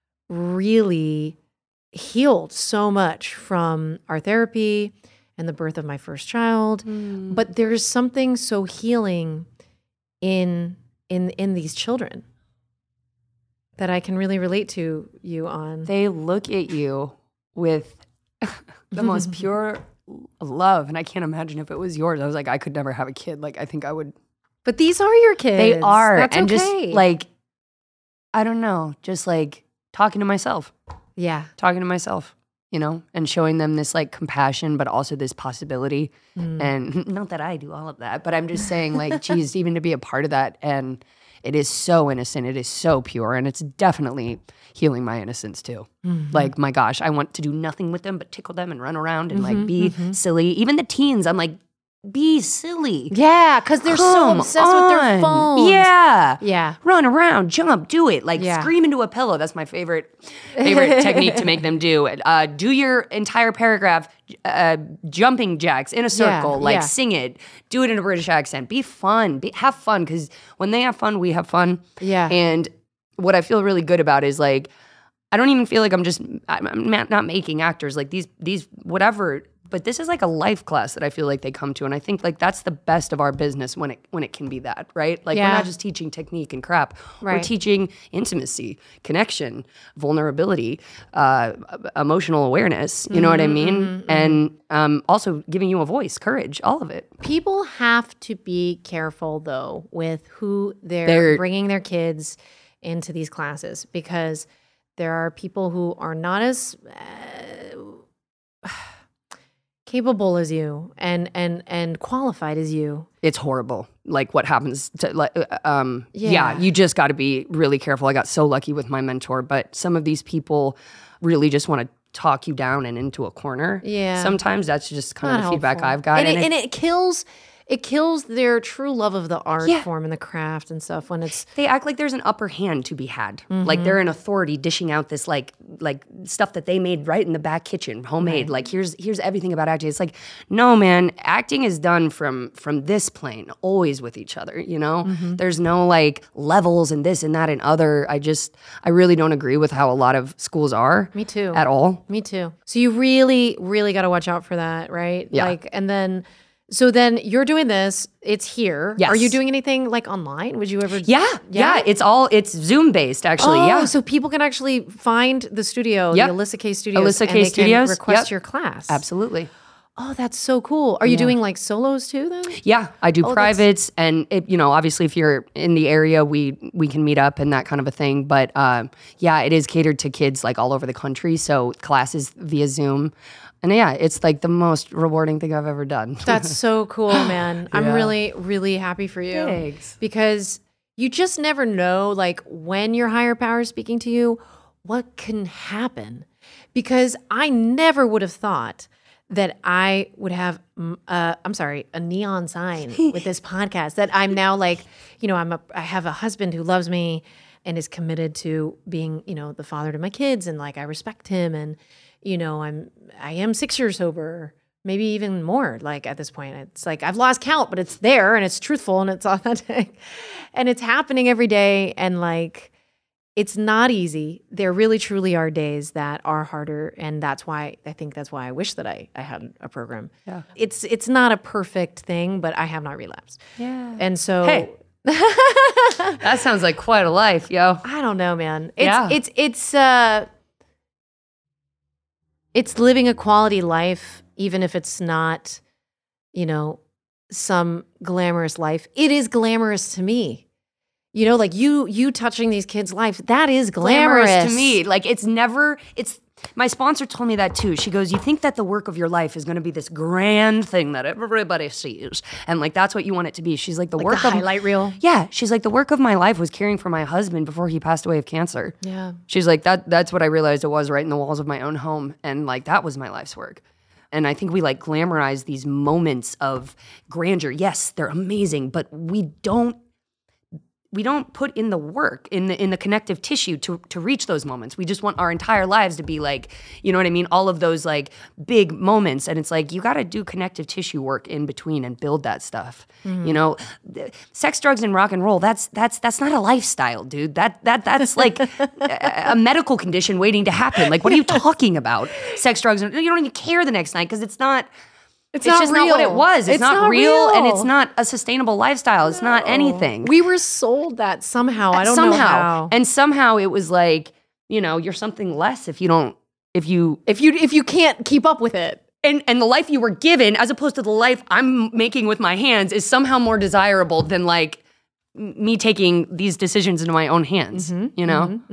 [SPEAKER 1] really healed so much from our therapy and the birth of my first child.
[SPEAKER 3] Mm.
[SPEAKER 1] But there's something so healing in in in these children that I can really relate to you on.
[SPEAKER 3] They look at you with the most pure love. And I can't imagine if it was yours. I was like, I could never have a kid. Like, I think I would.
[SPEAKER 1] But these are your kids.
[SPEAKER 3] They are.
[SPEAKER 1] That's
[SPEAKER 3] and
[SPEAKER 1] okay.
[SPEAKER 3] just like, I don't know, just like talking to myself,
[SPEAKER 1] yeah.
[SPEAKER 3] talking to myself, you know, and showing them this like compassion, but also this possibility.
[SPEAKER 1] Mm.
[SPEAKER 3] And not that I do all of that, but I'm just saying, like, geez, even to be a part of that. And it is so innocent. It is so pure. And it's definitely healing my innocence too.
[SPEAKER 1] Mm-hmm.
[SPEAKER 3] Like, my gosh, I want to do nothing with them but tickle them and run around and
[SPEAKER 1] Mm-hmm,
[SPEAKER 3] like be
[SPEAKER 1] mm-hmm.
[SPEAKER 3] silly. Even the teens, I'm like, be silly.
[SPEAKER 1] Yeah, because they're so
[SPEAKER 3] Come
[SPEAKER 1] obsessed with their
[SPEAKER 3] on.
[SPEAKER 1] phones.
[SPEAKER 3] Yeah.
[SPEAKER 1] Yeah.
[SPEAKER 3] Run around, jump, do it. Like
[SPEAKER 1] Yeah.
[SPEAKER 3] scream into a pillow. That's my favorite favorite technique to make them do. Uh, do your entire paragraph uh, jumping jacks in a circle. like
[SPEAKER 1] yeah.
[SPEAKER 3] sing it. Do it in a British accent. Be fun. Be, have fun, because when they have fun, we have fun.
[SPEAKER 1] Yeah.
[SPEAKER 3] And what I feel really good about is like, I don't even feel like I'm just I'm I'm not not making actors like these these whatever. But this is like a life class that I feel like they come to, and I think like that's the best of our business when it when it can be that, right? Like
[SPEAKER 1] Yeah.
[SPEAKER 3] we're not just teaching technique and crap. We're
[SPEAKER 1] Right.
[SPEAKER 3] teaching intimacy, connection, vulnerability, uh, emotional awareness. You know what I mean? And um, also giving you a voice, courage, all of it.
[SPEAKER 1] People have to be careful though with who they're,
[SPEAKER 3] They're-
[SPEAKER 1] bringing their kids into these classes, because there are people who are not as uh, capable as you and and and qualified as you.
[SPEAKER 3] It's horrible. Like what happens to like uh, um yeah,
[SPEAKER 1] Yeah.
[SPEAKER 3] you just got to be really careful. I got so lucky with my mentor, but some of these people really just want to talk you down and into a corner.
[SPEAKER 1] Yeah.
[SPEAKER 3] Sometimes that's just kind of
[SPEAKER 1] Not
[SPEAKER 3] the feedback
[SPEAKER 1] helpful.
[SPEAKER 3] I've got.
[SPEAKER 1] and, it,
[SPEAKER 3] it-
[SPEAKER 1] and it kills it kills their true love of the art
[SPEAKER 3] Yeah.
[SPEAKER 1] form and the craft and stuff when it's
[SPEAKER 3] they act like there's an upper hand to be had.
[SPEAKER 1] Mm-hmm.
[SPEAKER 3] Like they're an authority dishing out this like like stuff that they made right in the back kitchen, homemade. Like here's here's everything about acting. It's like, no man, acting is done from from this plane, always with each other, you know?
[SPEAKER 1] Mm-hmm.
[SPEAKER 3] There's no like levels and this and that and other. I just I really don't agree with how a lot of schools are.
[SPEAKER 1] Me too.
[SPEAKER 3] At all.
[SPEAKER 1] Me too. So you really, really got to watch out for that, right?
[SPEAKER 3] Yeah.
[SPEAKER 1] Like, and then, so then you're doing this. It's here.
[SPEAKER 3] Yes.
[SPEAKER 1] Are you doing anything like online? Would you ever?
[SPEAKER 3] Yeah, yeah, It's all it's Zoom based actually.
[SPEAKER 1] Oh,
[SPEAKER 3] yeah.
[SPEAKER 1] so people can actually find the studio,
[SPEAKER 3] Yep.
[SPEAKER 1] the Alyssa K Studios,
[SPEAKER 3] Alyssa
[SPEAKER 1] and
[SPEAKER 3] K
[SPEAKER 1] they
[SPEAKER 3] Studios,
[SPEAKER 1] can request
[SPEAKER 3] yep.
[SPEAKER 1] your class.
[SPEAKER 3] Absolutely.
[SPEAKER 1] Oh, that's so cool. Are you doing like solos too then?
[SPEAKER 3] Yeah, I do
[SPEAKER 1] Oh, that's-
[SPEAKER 3] privates, and it, you know, obviously, if you're in the area, we we can meet up and that kind of a thing. But um, yeah, it is catered to kids like all over the country, so classes via Zoom, and yeah, it's like the most rewarding thing I've ever done.
[SPEAKER 1] That's so cool, man. I'm
[SPEAKER 3] Yeah.
[SPEAKER 1] really, really happy for you.
[SPEAKER 3] Thanks.
[SPEAKER 1] Because you just never know, like, when your higher power is speaking to you, what can happen. Because I never would have thought that I would have, mm, uh, I'm sorry, a neon sign with this podcast. That I'm now like, you know, I'm a, I have a husband who loves me and is committed to being, you know, the father to my kids, and like I respect him, and you know, I'm I am six years sober, maybe even more. Like at this point, it's like I've lost count, but it's there and it's truthful and it's authentic, and it's happening every day, and like. It's not easy. There really truly are days that are harder, and that's why I think that's why I wish that I, I had a program.
[SPEAKER 3] Yeah.
[SPEAKER 1] It's it's not a perfect thing, but I have not relapsed.
[SPEAKER 3] Yeah.
[SPEAKER 1] And so
[SPEAKER 3] Hey. That sounds like quite a life, yo.
[SPEAKER 1] I don't know, man. It's
[SPEAKER 3] Yeah.
[SPEAKER 1] it's it's uh it's living a quality life, even if it's not, you know, some glamorous life. It is glamorous to me. You know, like you you touching these kids' lives, that is glamorous.
[SPEAKER 3] Glamorous to me. Like it's never, it's, my sponsor told me that too. She goes, you think that the work of your life is going to be this grand thing that everybody sees. And like, that's what you want it to be. She's like, the
[SPEAKER 1] Like
[SPEAKER 3] work
[SPEAKER 1] the
[SPEAKER 3] of,
[SPEAKER 1] highlight reel.
[SPEAKER 3] yeah. She's like, the work of my life was caring for my husband before he passed away of cancer.
[SPEAKER 1] Yeah.
[SPEAKER 3] She's like, that, that's what I realized it was, right in the walls of my own home. And like, that was my life's work. And I think we like glamorize these moments of grandeur. Yes, they're amazing, but we don't, we don't put in the work, in the in the connective tissue to to reach those moments. We just want our entire lives to be like, you know what I mean? All of those like big moments. And it's like, you got to do connective tissue work in between and build that stuff. Mm-hmm. You know, sex, drugs, and rock and roll, that's that's that's not a lifestyle, dude. That that that's like a, a medical condition waiting to happen. Like, what are you talking about? Sex, drugs, and you don't even care the next night because it's not
[SPEAKER 1] It's,
[SPEAKER 3] It's,
[SPEAKER 1] not
[SPEAKER 3] just
[SPEAKER 1] real.
[SPEAKER 3] not what it was. It's,
[SPEAKER 1] It's
[SPEAKER 3] not,
[SPEAKER 1] not
[SPEAKER 3] real, and
[SPEAKER 1] real.
[SPEAKER 3] it's not a sustainable lifestyle. It's not anything.
[SPEAKER 1] We were sold that somehow. I don't
[SPEAKER 3] somehow.
[SPEAKER 1] know how.
[SPEAKER 3] And somehow it was like, you know, you're something less if you don't, if you,
[SPEAKER 1] if you if you can't keep up with it.
[SPEAKER 3] and, and the life you were given as opposed to the life I'm making with my hands is somehow more desirable than like m- me taking these decisions into my own hands, you know?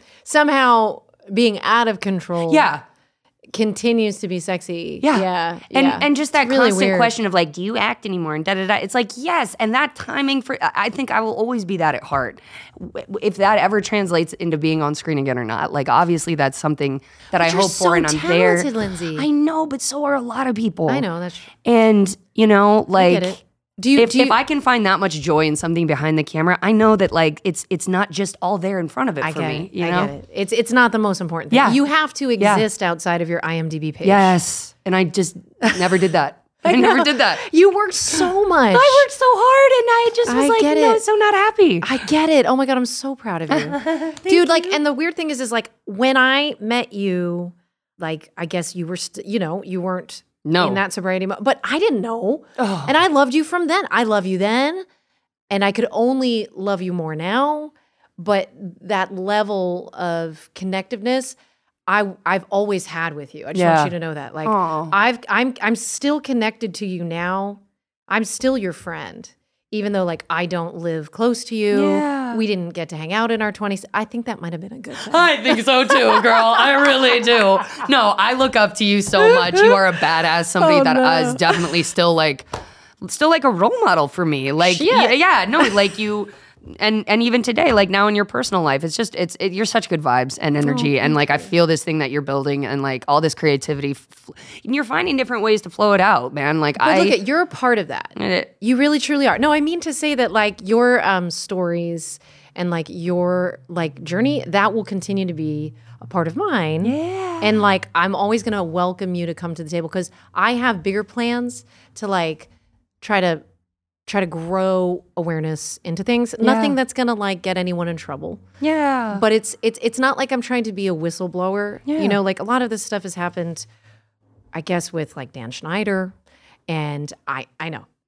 [SPEAKER 1] Somehow being out of control.
[SPEAKER 3] Yeah.
[SPEAKER 1] Continues to be sexy.
[SPEAKER 3] Yeah.
[SPEAKER 1] Yeah.
[SPEAKER 3] And
[SPEAKER 1] yeah.
[SPEAKER 3] and just that
[SPEAKER 1] It's really
[SPEAKER 3] constant
[SPEAKER 1] weird.
[SPEAKER 3] question of like, do you act anymore? And da da da. It's like, yes. And that timing for, I I think I will always be that at heart. W- If that ever translates into being on screen again or not, like obviously that's something that I
[SPEAKER 1] you're
[SPEAKER 3] hope
[SPEAKER 1] so
[SPEAKER 3] for and I'm there.
[SPEAKER 1] talented, Lindsay.
[SPEAKER 3] I know, but so are a lot of people.
[SPEAKER 1] I know that's true.
[SPEAKER 3] And you know, like.
[SPEAKER 1] I get it. Do you
[SPEAKER 3] If,
[SPEAKER 1] do you,
[SPEAKER 3] if I can find that much joy in something behind the camera, I know that like it's it's not just all there in front of it
[SPEAKER 1] I
[SPEAKER 3] for
[SPEAKER 1] get
[SPEAKER 3] me.
[SPEAKER 1] it.
[SPEAKER 3] You
[SPEAKER 1] I
[SPEAKER 3] know?
[SPEAKER 1] get it. It's it's not the most important thing.
[SPEAKER 3] Yeah.
[SPEAKER 1] You have to
[SPEAKER 3] Yeah.
[SPEAKER 1] exist outside of your I M D B page.
[SPEAKER 3] Yes. And I just never did that. I, never
[SPEAKER 1] know.
[SPEAKER 3] did that.
[SPEAKER 1] You worked so much.
[SPEAKER 3] I worked so hard and I just was
[SPEAKER 1] I
[SPEAKER 3] like,
[SPEAKER 1] get
[SPEAKER 3] no,
[SPEAKER 1] it.
[SPEAKER 3] so not happy.
[SPEAKER 1] I get it. Oh my God, I'm so proud of you. Dude, like, and the weird thing is, is like when I met you, like, I guess you were, st- you know, you weren't
[SPEAKER 3] No.
[SPEAKER 1] in that sobriety mode, but I didn't know. And I loved you from then. I love you then. And I could only love you more now. But that level of connectiveness, I, I've always had with you. I just
[SPEAKER 3] Yeah.
[SPEAKER 1] want you to know that. Like,
[SPEAKER 3] Aw.
[SPEAKER 1] I've, I'm, I'm still connected to you now. I'm still your friend, even though like I don't live close to you.
[SPEAKER 3] Yeah.
[SPEAKER 1] We didn't get to hang out in our twenties. I think that might have been a good thing.
[SPEAKER 3] I think so too, girl. I really do. No, I look up to you so much. You are a badass, somebody
[SPEAKER 1] Oh,
[SPEAKER 3] that
[SPEAKER 1] no.
[SPEAKER 3] is definitely still like, still like a role model for me. Like,
[SPEAKER 1] Shit.
[SPEAKER 3] yeah, yeah, no, like you, and and even today, like now in your personal life, it's just it's it, you're such good vibes and energy, and like I feel this thing that you're building, and like all this creativity, f- and you're finding different ways to flow it out, man. Like
[SPEAKER 1] But
[SPEAKER 3] I,
[SPEAKER 1] look at, you're a part of that.
[SPEAKER 3] it,
[SPEAKER 1] You really truly are. No, I mean to say that like your um stories and like your like journey, that will continue to be a part of mine.
[SPEAKER 3] Yeah.
[SPEAKER 1] And like I'm always gonna welcome you to come to the table because I have bigger plans to like try to try to grow awareness into things. Nothing that's gonna like get anyone in trouble.
[SPEAKER 3] yeah,
[SPEAKER 1] But it's it's it's not like I'm trying to be a whistleblower.
[SPEAKER 3] Yeah.
[SPEAKER 1] You know, like a lot of this stuff has happened, I guess, with like Dan Schneider. And I I know.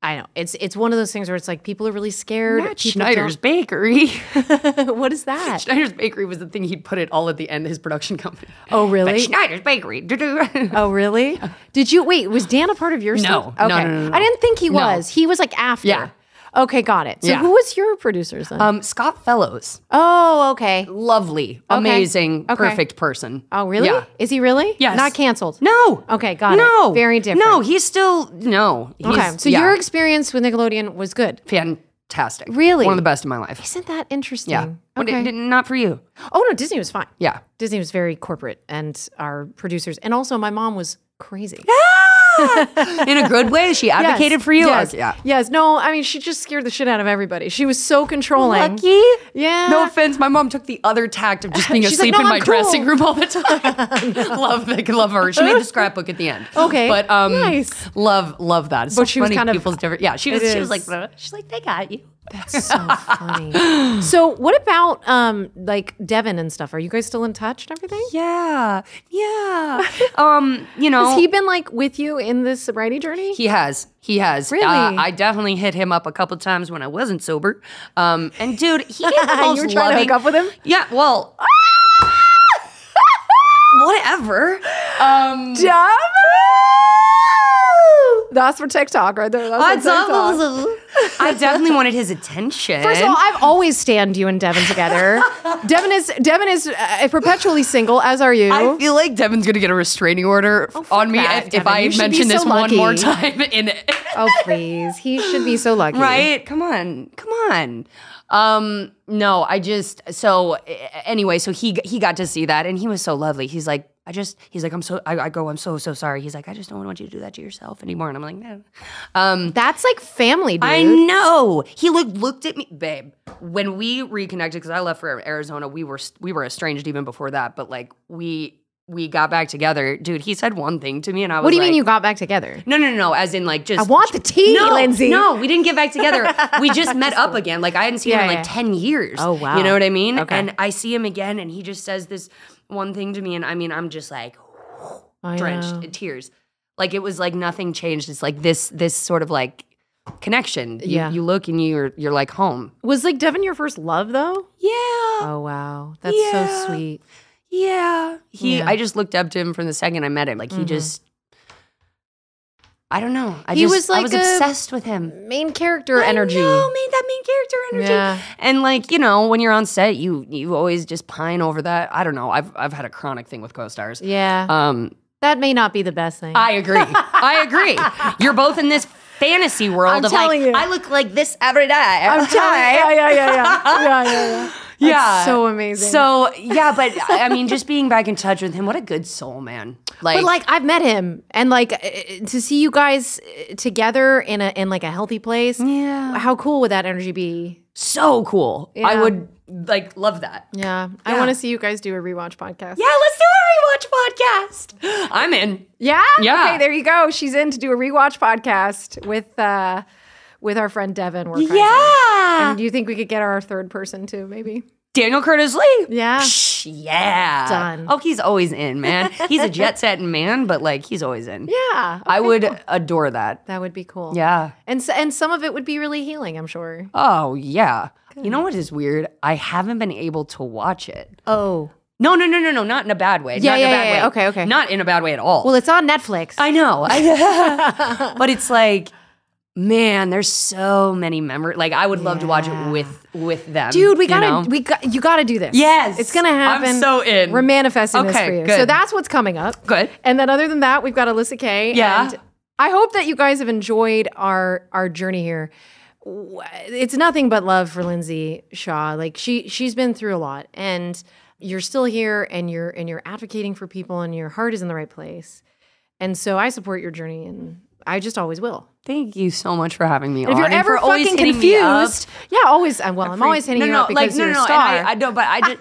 [SPEAKER 1] I know. It's it's one of those things where it's like people are really scared.
[SPEAKER 3] Not
[SPEAKER 1] People
[SPEAKER 3] Schneider's Bakery.
[SPEAKER 1] don't- What is that?
[SPEAKER 3] Schneider's Bakery was the thing he'd put it all at the end of his production company.
[SPEAKER 1] Oh, really?
[SPEAKER 3] But Schneider's Bakery.
[SPEAKER 1] Oh, really? Did you wait? Was Dan a part of your
[SPEAKER 3] No.
[SPEAKER 1] stuff?
[SPEAKER 3] No,
[SPEAKER 1] Okay.
[SPEAKER 3] no, no, no.
[SPEAKER 1] I didn't think he
[SPEAKER 3] No.
[SPEAKER 1] was. He was like after.
[SPEAKER 3] Yeah.
[SPEAKER 1] Okay, got it. So
[SPEAKER 3] Yeah.
[SPEAKER 1] who was your producers then?
[SPEAKER 3] Um, Scott Fellows.
[SPEAKER 1] oh, okay.
[SPEAKER 3] Lovely, amazing,
[SPEAKER 1] Okay.
[SPEAKER 3] perfect person.
[SPEAKER 1] Oh, really?
[SPEAKER 3] Yeah.
[SPEAKER 1] Is he really?
[SPEAKER 3] Yes.
[SPEAKER 1] Not canceled.
[SPEAKER 3] No.
[SPEAKER 1] Okay, got it.
[SPEAKER 3] no.
[SPEAKER 1] Very different.
[SPEAKER 3] No, he's still no. He's,
[SPEAKER 1] Okay. So
[SPEAKER 3] yeah,
[SPEAKER 1] your experience with Nickelodeon was good.
[SPEAKER 3] fantastic.
[SPEAKER 1] Really?
[SPEAKER 3] one of the best in my life.
[SPEAKER 1] Isn't that interesting?
[SPEAKER 3] Yeah. But it-
[SPEAKER 1] Okay.
[SPEAKER 3] it- not for you.
[SPEAKER 1] Oh no, Disney was fine.
[SPEAKER 3] Yeah.
[SPEAKER 1] Disney was very corporate, and our producers, and also my mom was crazy.
[SPEAKER 3] In a good way, she advocated
[SPEAKER 1] Yes,
[SPEAKER 3] for you.
[SPEAKER 1] Yes.
[SPEAKER 3] Okay, yeah.
[SPEAKER 1] Yes. No, I mean, she just scared the shit out of everybody. She was so controlling.
[SPEAKER 3] Lucky.
[SPEAKER 1] Yeah.
[SPEAKER 3] No offense, my mom took the other tact of just being
[SPEAKER 1] She's like,
[SPEAKER 3] asleep
[SPEAKER 1] "No,
[SPEAKER 3] in
[SPEAKER 1] I'm
[SPEAKER 3] my
[SPEAKER 1] cool."
[SPEAKER 3] dressing room all the time. love, like, love her. She made the scrapbook at the end.
[SPEAKER 1] Okay,
[SPEAKER 3] but um,
[SPEAKER 1] nice.
[SPEAKER 3] Love, love that. It's
[SPEAKER 1] But
[SPEAKER 3] so
[SPEAKER 1] she was
[SPEAKER 3] funny
[SPEAKER 1] kind of-
[SPEAKER 3] people's different. Yeah, she was.
[SPEAKER 1] It
[SPEAKER 3] She was
[SPEAKER 1] is.
[SPEAKER 3] like, she's like, they got you.
[SPEAKER 1] That's so funny. So, what about um like Devin and stuff? Are you guys still in touch and everything?
[SPEAKER 3] Yeah, yeah. um, you know,
[SPEAKER 1] Has he been like with you in this sobriety journey?
[SPEAKER 3] He has. He has.
[SPEAKER 1] Really?
[SPEAKER 3] Uh, I definitely hit him up a couple times when I wasn't sober. Um, and dude, he is the most
[SPEAKER 1] You were trying to
[SPEAKER 3] loving.
[SPEAKER 1] hook up with him?
[SPEAKER 3] Yeah. Well. Whatever. Um,
[SPEAKER 1] That's for TikTok right there. That's for TikTok.
[SPEAKER 3] I definitely wanted his attention.
[SPEAKER 1] First of all, I've always stand you and Devin together. Devin is Devin is uh, perpetually single, as are you.
[SPEAKER 3] I feel like Devin's gonna get a restraining order on me
[SPEAKER 1] that,
[SPEAKER 3] if, if
[SPEAKER 1] Devin.
[SPEAKER 3] I
[SPEAKER 1] You should
[SPEAKER 3] mention
[SPEAKER 1] be
[SPEAKER 3] this
[SPEAKER 1] so
[SPEAKER 3] one more
[SPEAKER 1] lucky.
[SPEAKER 3] time in it.
[SPEAKER 1] Oh please, he should be so lucky.
[SPEAKER 3] Right? Come on. Come on. Um, no, I just so anyway, so he he got to see that and he was so lovely. He's like, I just he's like, I'm so I, I go, I'm so so sorry. He's like, I just don't want you to do that to yourself anymore. And I'm like, no. Um
[SPEAKER 1] That's like family, dude.
[SPEAKER 3] I know. He looked looked at me, babe. When we reconnected, because I left for Arizona, we were we were estranged even before that. But like we we got back together, dude. He said one thing to me, and I was
[SPEAKER 1] What do you
[SPEAKER 3] like,
[SPEAKER 1] mean you got back together?
[SPEAKER 3] No, no, no, no. As in like just
[SPEAKER 1] I want the tea,
[SPEAKER 3] no,
[SPEAKER 1] Lindsay.
[SPEAKER 3] No, we didn't get back together. We just met up again. Like I hadn't seen
[SPEAKER 1] Yeah,
[SPEAKER 3] him in
[SPEAKER 1] yeah.
[SPEAKER 3] like ten years.
[SPEAKER 1] Oh, wow.
[SPEAKER 3] You know what I mean?
[SPEAKER 1] Okay.
[SPEAKER 3] And I see him again, and he just says this one thing to me, and I mean, I'm just like
[SPEAKER 1] I
[SPEAKER 3] drenched
[SPEAKER 1] know.
[SPEAKER 3] in tears. Like it was like nothing changed. It's like this this sort of like connection. You,
[SPEAKER 1] Yeah.
[SPEAKER 3] you look and you're you're like home.
[SPEAKER 1] Was like Devin your first love though?
[SPEAKER 3] Yeah.
[SPEAKER 1] Oh wow, that's
[SPEAKER 3] Yeah.
[SPEAKER 1] so sweet.
[SPEAKER 3] Yeah. He
[SPEAKER 1] Yeah.
[SPEAKER 3] I just looked up to him from the second I met him. Like he just I don't know. I
[SPEAKER 1] He
[SPEAKER 3] just
[SPEAKER 1] was
[SPEAKER 3] I
[SPEAKER 1] like
[SPEAKER 3] was
[SPEAKER 1] a-
[SPEAKER 3] obsessed with him.
[SPEAKER 1] Main character energy.
[SPEAKER 3] I know, made that main character energy.
[SPEAKER 1] Yeah.
[SPEAKER 3] And like, you know, when you're on set, you you always just pine over that. I don't know. I've I've had a chronic thing with co-stars.
[SPEAKER 1] Yeah,
[SPEAKER 3] Um,
[SPEAKER 1] that may not be the best thing.
[SPEAKER 3] I agree. I agree. You're both in this fantasy world
[SPEAKER 1] I'm
[SPEAKER 3] of
[SPEAKER 1] telling
[SPEAKER 3] like,
[SPEAKER 1] you.
[SPEAKER 3] I look like this every day.
[SPEAKER 1] I'm telling you. Yeah, yeah, yeah, yeah, yeah, yeah, yeah.
[SPEAKER 3] Yeah.
[SPEAKER 1] That's so amazing.
[SPEAKER 3] So yeah, but I mean, just being back in touch with him, what a good soul, man. Like,
[SPEAKER 1] But like I've met him, and like uh, to see you guys uh, together in a in like a healthy place.
[SPEAKER 3] Yeah.
[SPEAKER 1] How cool would that energy be?
[SPEAKER 3] so cool. I
[SPEAKER 1] Yeah.
[SPEAKER 3] would like love that.
[SPEAKER 1] Yeah, I
[SPEAKER 3] Yeah.
[SPEAKER 1] want to see you guys do a rewatch podcast.
[SPEAKER 3] Yeah, let's do a rewatch podcast. I'm in.
[SPEAKER 1] Yeah.
[SPEAKER 3] Yeah.
[SPEAKER 1] Okay, there you go. She's in to do a rewatch podcast with uh with our friend Devin. We're friends with.
[SPEAKER 3] Yeah.
[SPEAKER 1] And do you think we could get our third person too? Maybe.
[SPEAKER 3] Daniel Curtis Lee.
[SPEAKER 1] Yeah.
[SPEAKER 3] Psh, yeah.
[SPEAKER 1] Done.
[SPEAKER 3] Oh, he's always in, man. He's a jet setting man, but like he's always in.
[SPEAKER 1] Yeah.
[SPEAKER 3] I
[SPEAKER 1] okay,
[SPEAKER 3] would
[SPEAKER 1] cool.
[SPEAKER 3] adore that.
[SPEAKER 1] That would be cool.
[SPEAKER 3] Yeah.
[SPEAKER 1] And so, and some of it would be really healing, I'm sure.
[SPEAKER 3] Oh, yeah. You know what is weird? I haven't been able to watch it.
[SPEAKER 1] Oh.
[SPEAKER 3] No, no, no, no, no, not in a bad way.
[SPEAKER 1] Yeah,
[SPEAKER 3] not in
[SPEAKER 1] yeah,
[SPEAKER 3] a bad
[SPEAKER 1] yeah,
[SPEAKER 3] way.
[SPEAKER 1] yeah. Okay, okay.
[SPEAKER 3] Not in a bad way at all.
[SPEAKER 1] Well, it's on Netflix.
[SPEAKER 3] I know. I- but it's like, man, there's so many memories. Like I would love to watch
[SPEAKER 1] Yeah.
[SPEAKER 3] it with with them.
[SPEAKER 1] Dude, we
[SPEAKER 3] you
[SPEAKER 1] gotta,
[SPEAKER 3] know?
[SPEAKER 1] we got, you gotta do this.
[SPEAKER 3] Yes.
[SPEAKER 1] it's gonna happen.
[SPEAKER 3] I'm so in.
[SPEAKER 1] We're manifesting this
[SPEAKER 3] Okay,
[SPEAKER 1] for you.
[SPEAKER 3] good.
[SPEAKER 1] So that's what's coming up.
[SPEAKER 3] Good.
[SPEAKER 1] And then other than that, we've got Alyssa Kay.
[SPEAKER 3] Yeah.
[SPEAKER 1] And I hope that you guys have enjoyed our our journey here. W- It's nothing but love for Lindsay Shaw. Like she she's been through a lot, and you're still here, and you're and you're advocating for people, and your heart is in the right place. And so I support your journey, and I just always will.
[SPEAKER 3] Thank you so much for having me
[SPEAKER 1] If
[SPEAKER 3] on.
[SPEAKER 1] you're
[SPEAKER 3] and
[SPEAKER 1] ever
[SPEAKER 3] for always
[SPEAKER 1] fucking
[SPEAKER 3] hitting me up.
[SPEAKER 1] confused, yeah, always. uh, Well, I'm always hitting
[SPEAKER 3] no,
[SPEAKER 1] you
[SPEAKER 3] no,
[SPEAKER 1] up because
[SPEAKER 3] like, no,
[SPEAKER 1] you're
[SPEAKER 3] no,
[SPEAKER 1] a
[SPEAKER 3] no,
[SPEAKER 1] star.
[SPEAKER 3] and I, I don't, but I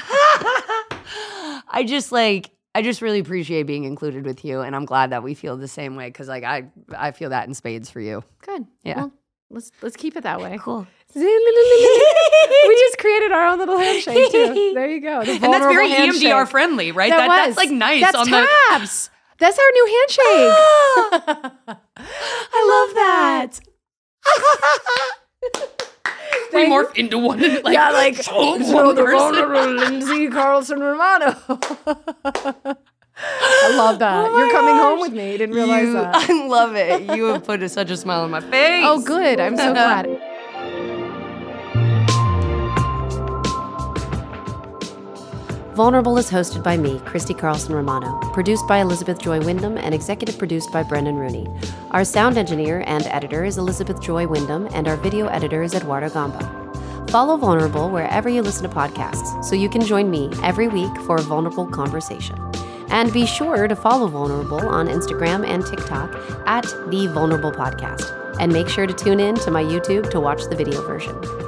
[SPEAKER 3] just, I just like, I just really appreciate being included with you, and I'm glad that we feel the same way because, like, I, I feel that in spades for you.
[SPEAKER 1] Good.
[SPEAKER 3] Yeah.
[SPEAKER 1] Well, let's let's keep it that way.
[SPEAKER 3] Cool.
[SPEAKER 1] We just created our own little handshake too. There you go. The
[SPEAKER 3] And that's very
[SPEAKER 1] vulnerable
[SPEAKER 3] E M D R
[SPEAKER 1] handshake.
[SPEAKER 3] friendly, right?
[SPEAKER 1] That
[SPEAKER 3] That,
[SPEAKER 1] was.
[SPEAKER 3] that's like nice
[SPEAKER 1] That's
[SPEAKER 3] on
[SPEAKER 1] tabs. That's our new handshake.
[SPEAKER 3] the. I love that. We morph into one. Like,
[SPEAKER 2] Yeah, like,
[SPEAKER 3] so
[SPEAKER 2] so
[SPEAKER 3] one
[SPEAKER 2] the
[SPEAKER 3] person.
[SPEAKER 2] vulnerable Lindsay Carlson Romano. I love that.
[SPEAKER 3] Oh
[SPEAKER 2] You're
[SPEAKER 3] my
[SPEAKER 2] coming home
[SPEAKER 3] gosh.
[SPEAKER 2] with me. You didn't realize
[SPEAKER 3] You-
[SPEAKER 2] that.
[SPEAKER 3] I love it. You have put a, such a smile on my face.
[SPEAKER 1] Oh, good. I'm so glad.
[SPEAKER 2] Vulnerable is hosted by me, Christy Carlson Romano, produced by Elizabeth Joy Wyndham, and executive produced by Brendan Rooney. Our sound engineer and editor is Elizabeth Joy Wyndham, and our video editor is Eduardo Gamba. Follow Vulnerable wherever you listen to podcasts, so you can join me every week for a vulnerable conversation. And be sure to follow Vulnerable on Instagram and TikTok at The Vulnerable Podcast. And make sure to tune in to my YouTube to watch the video version.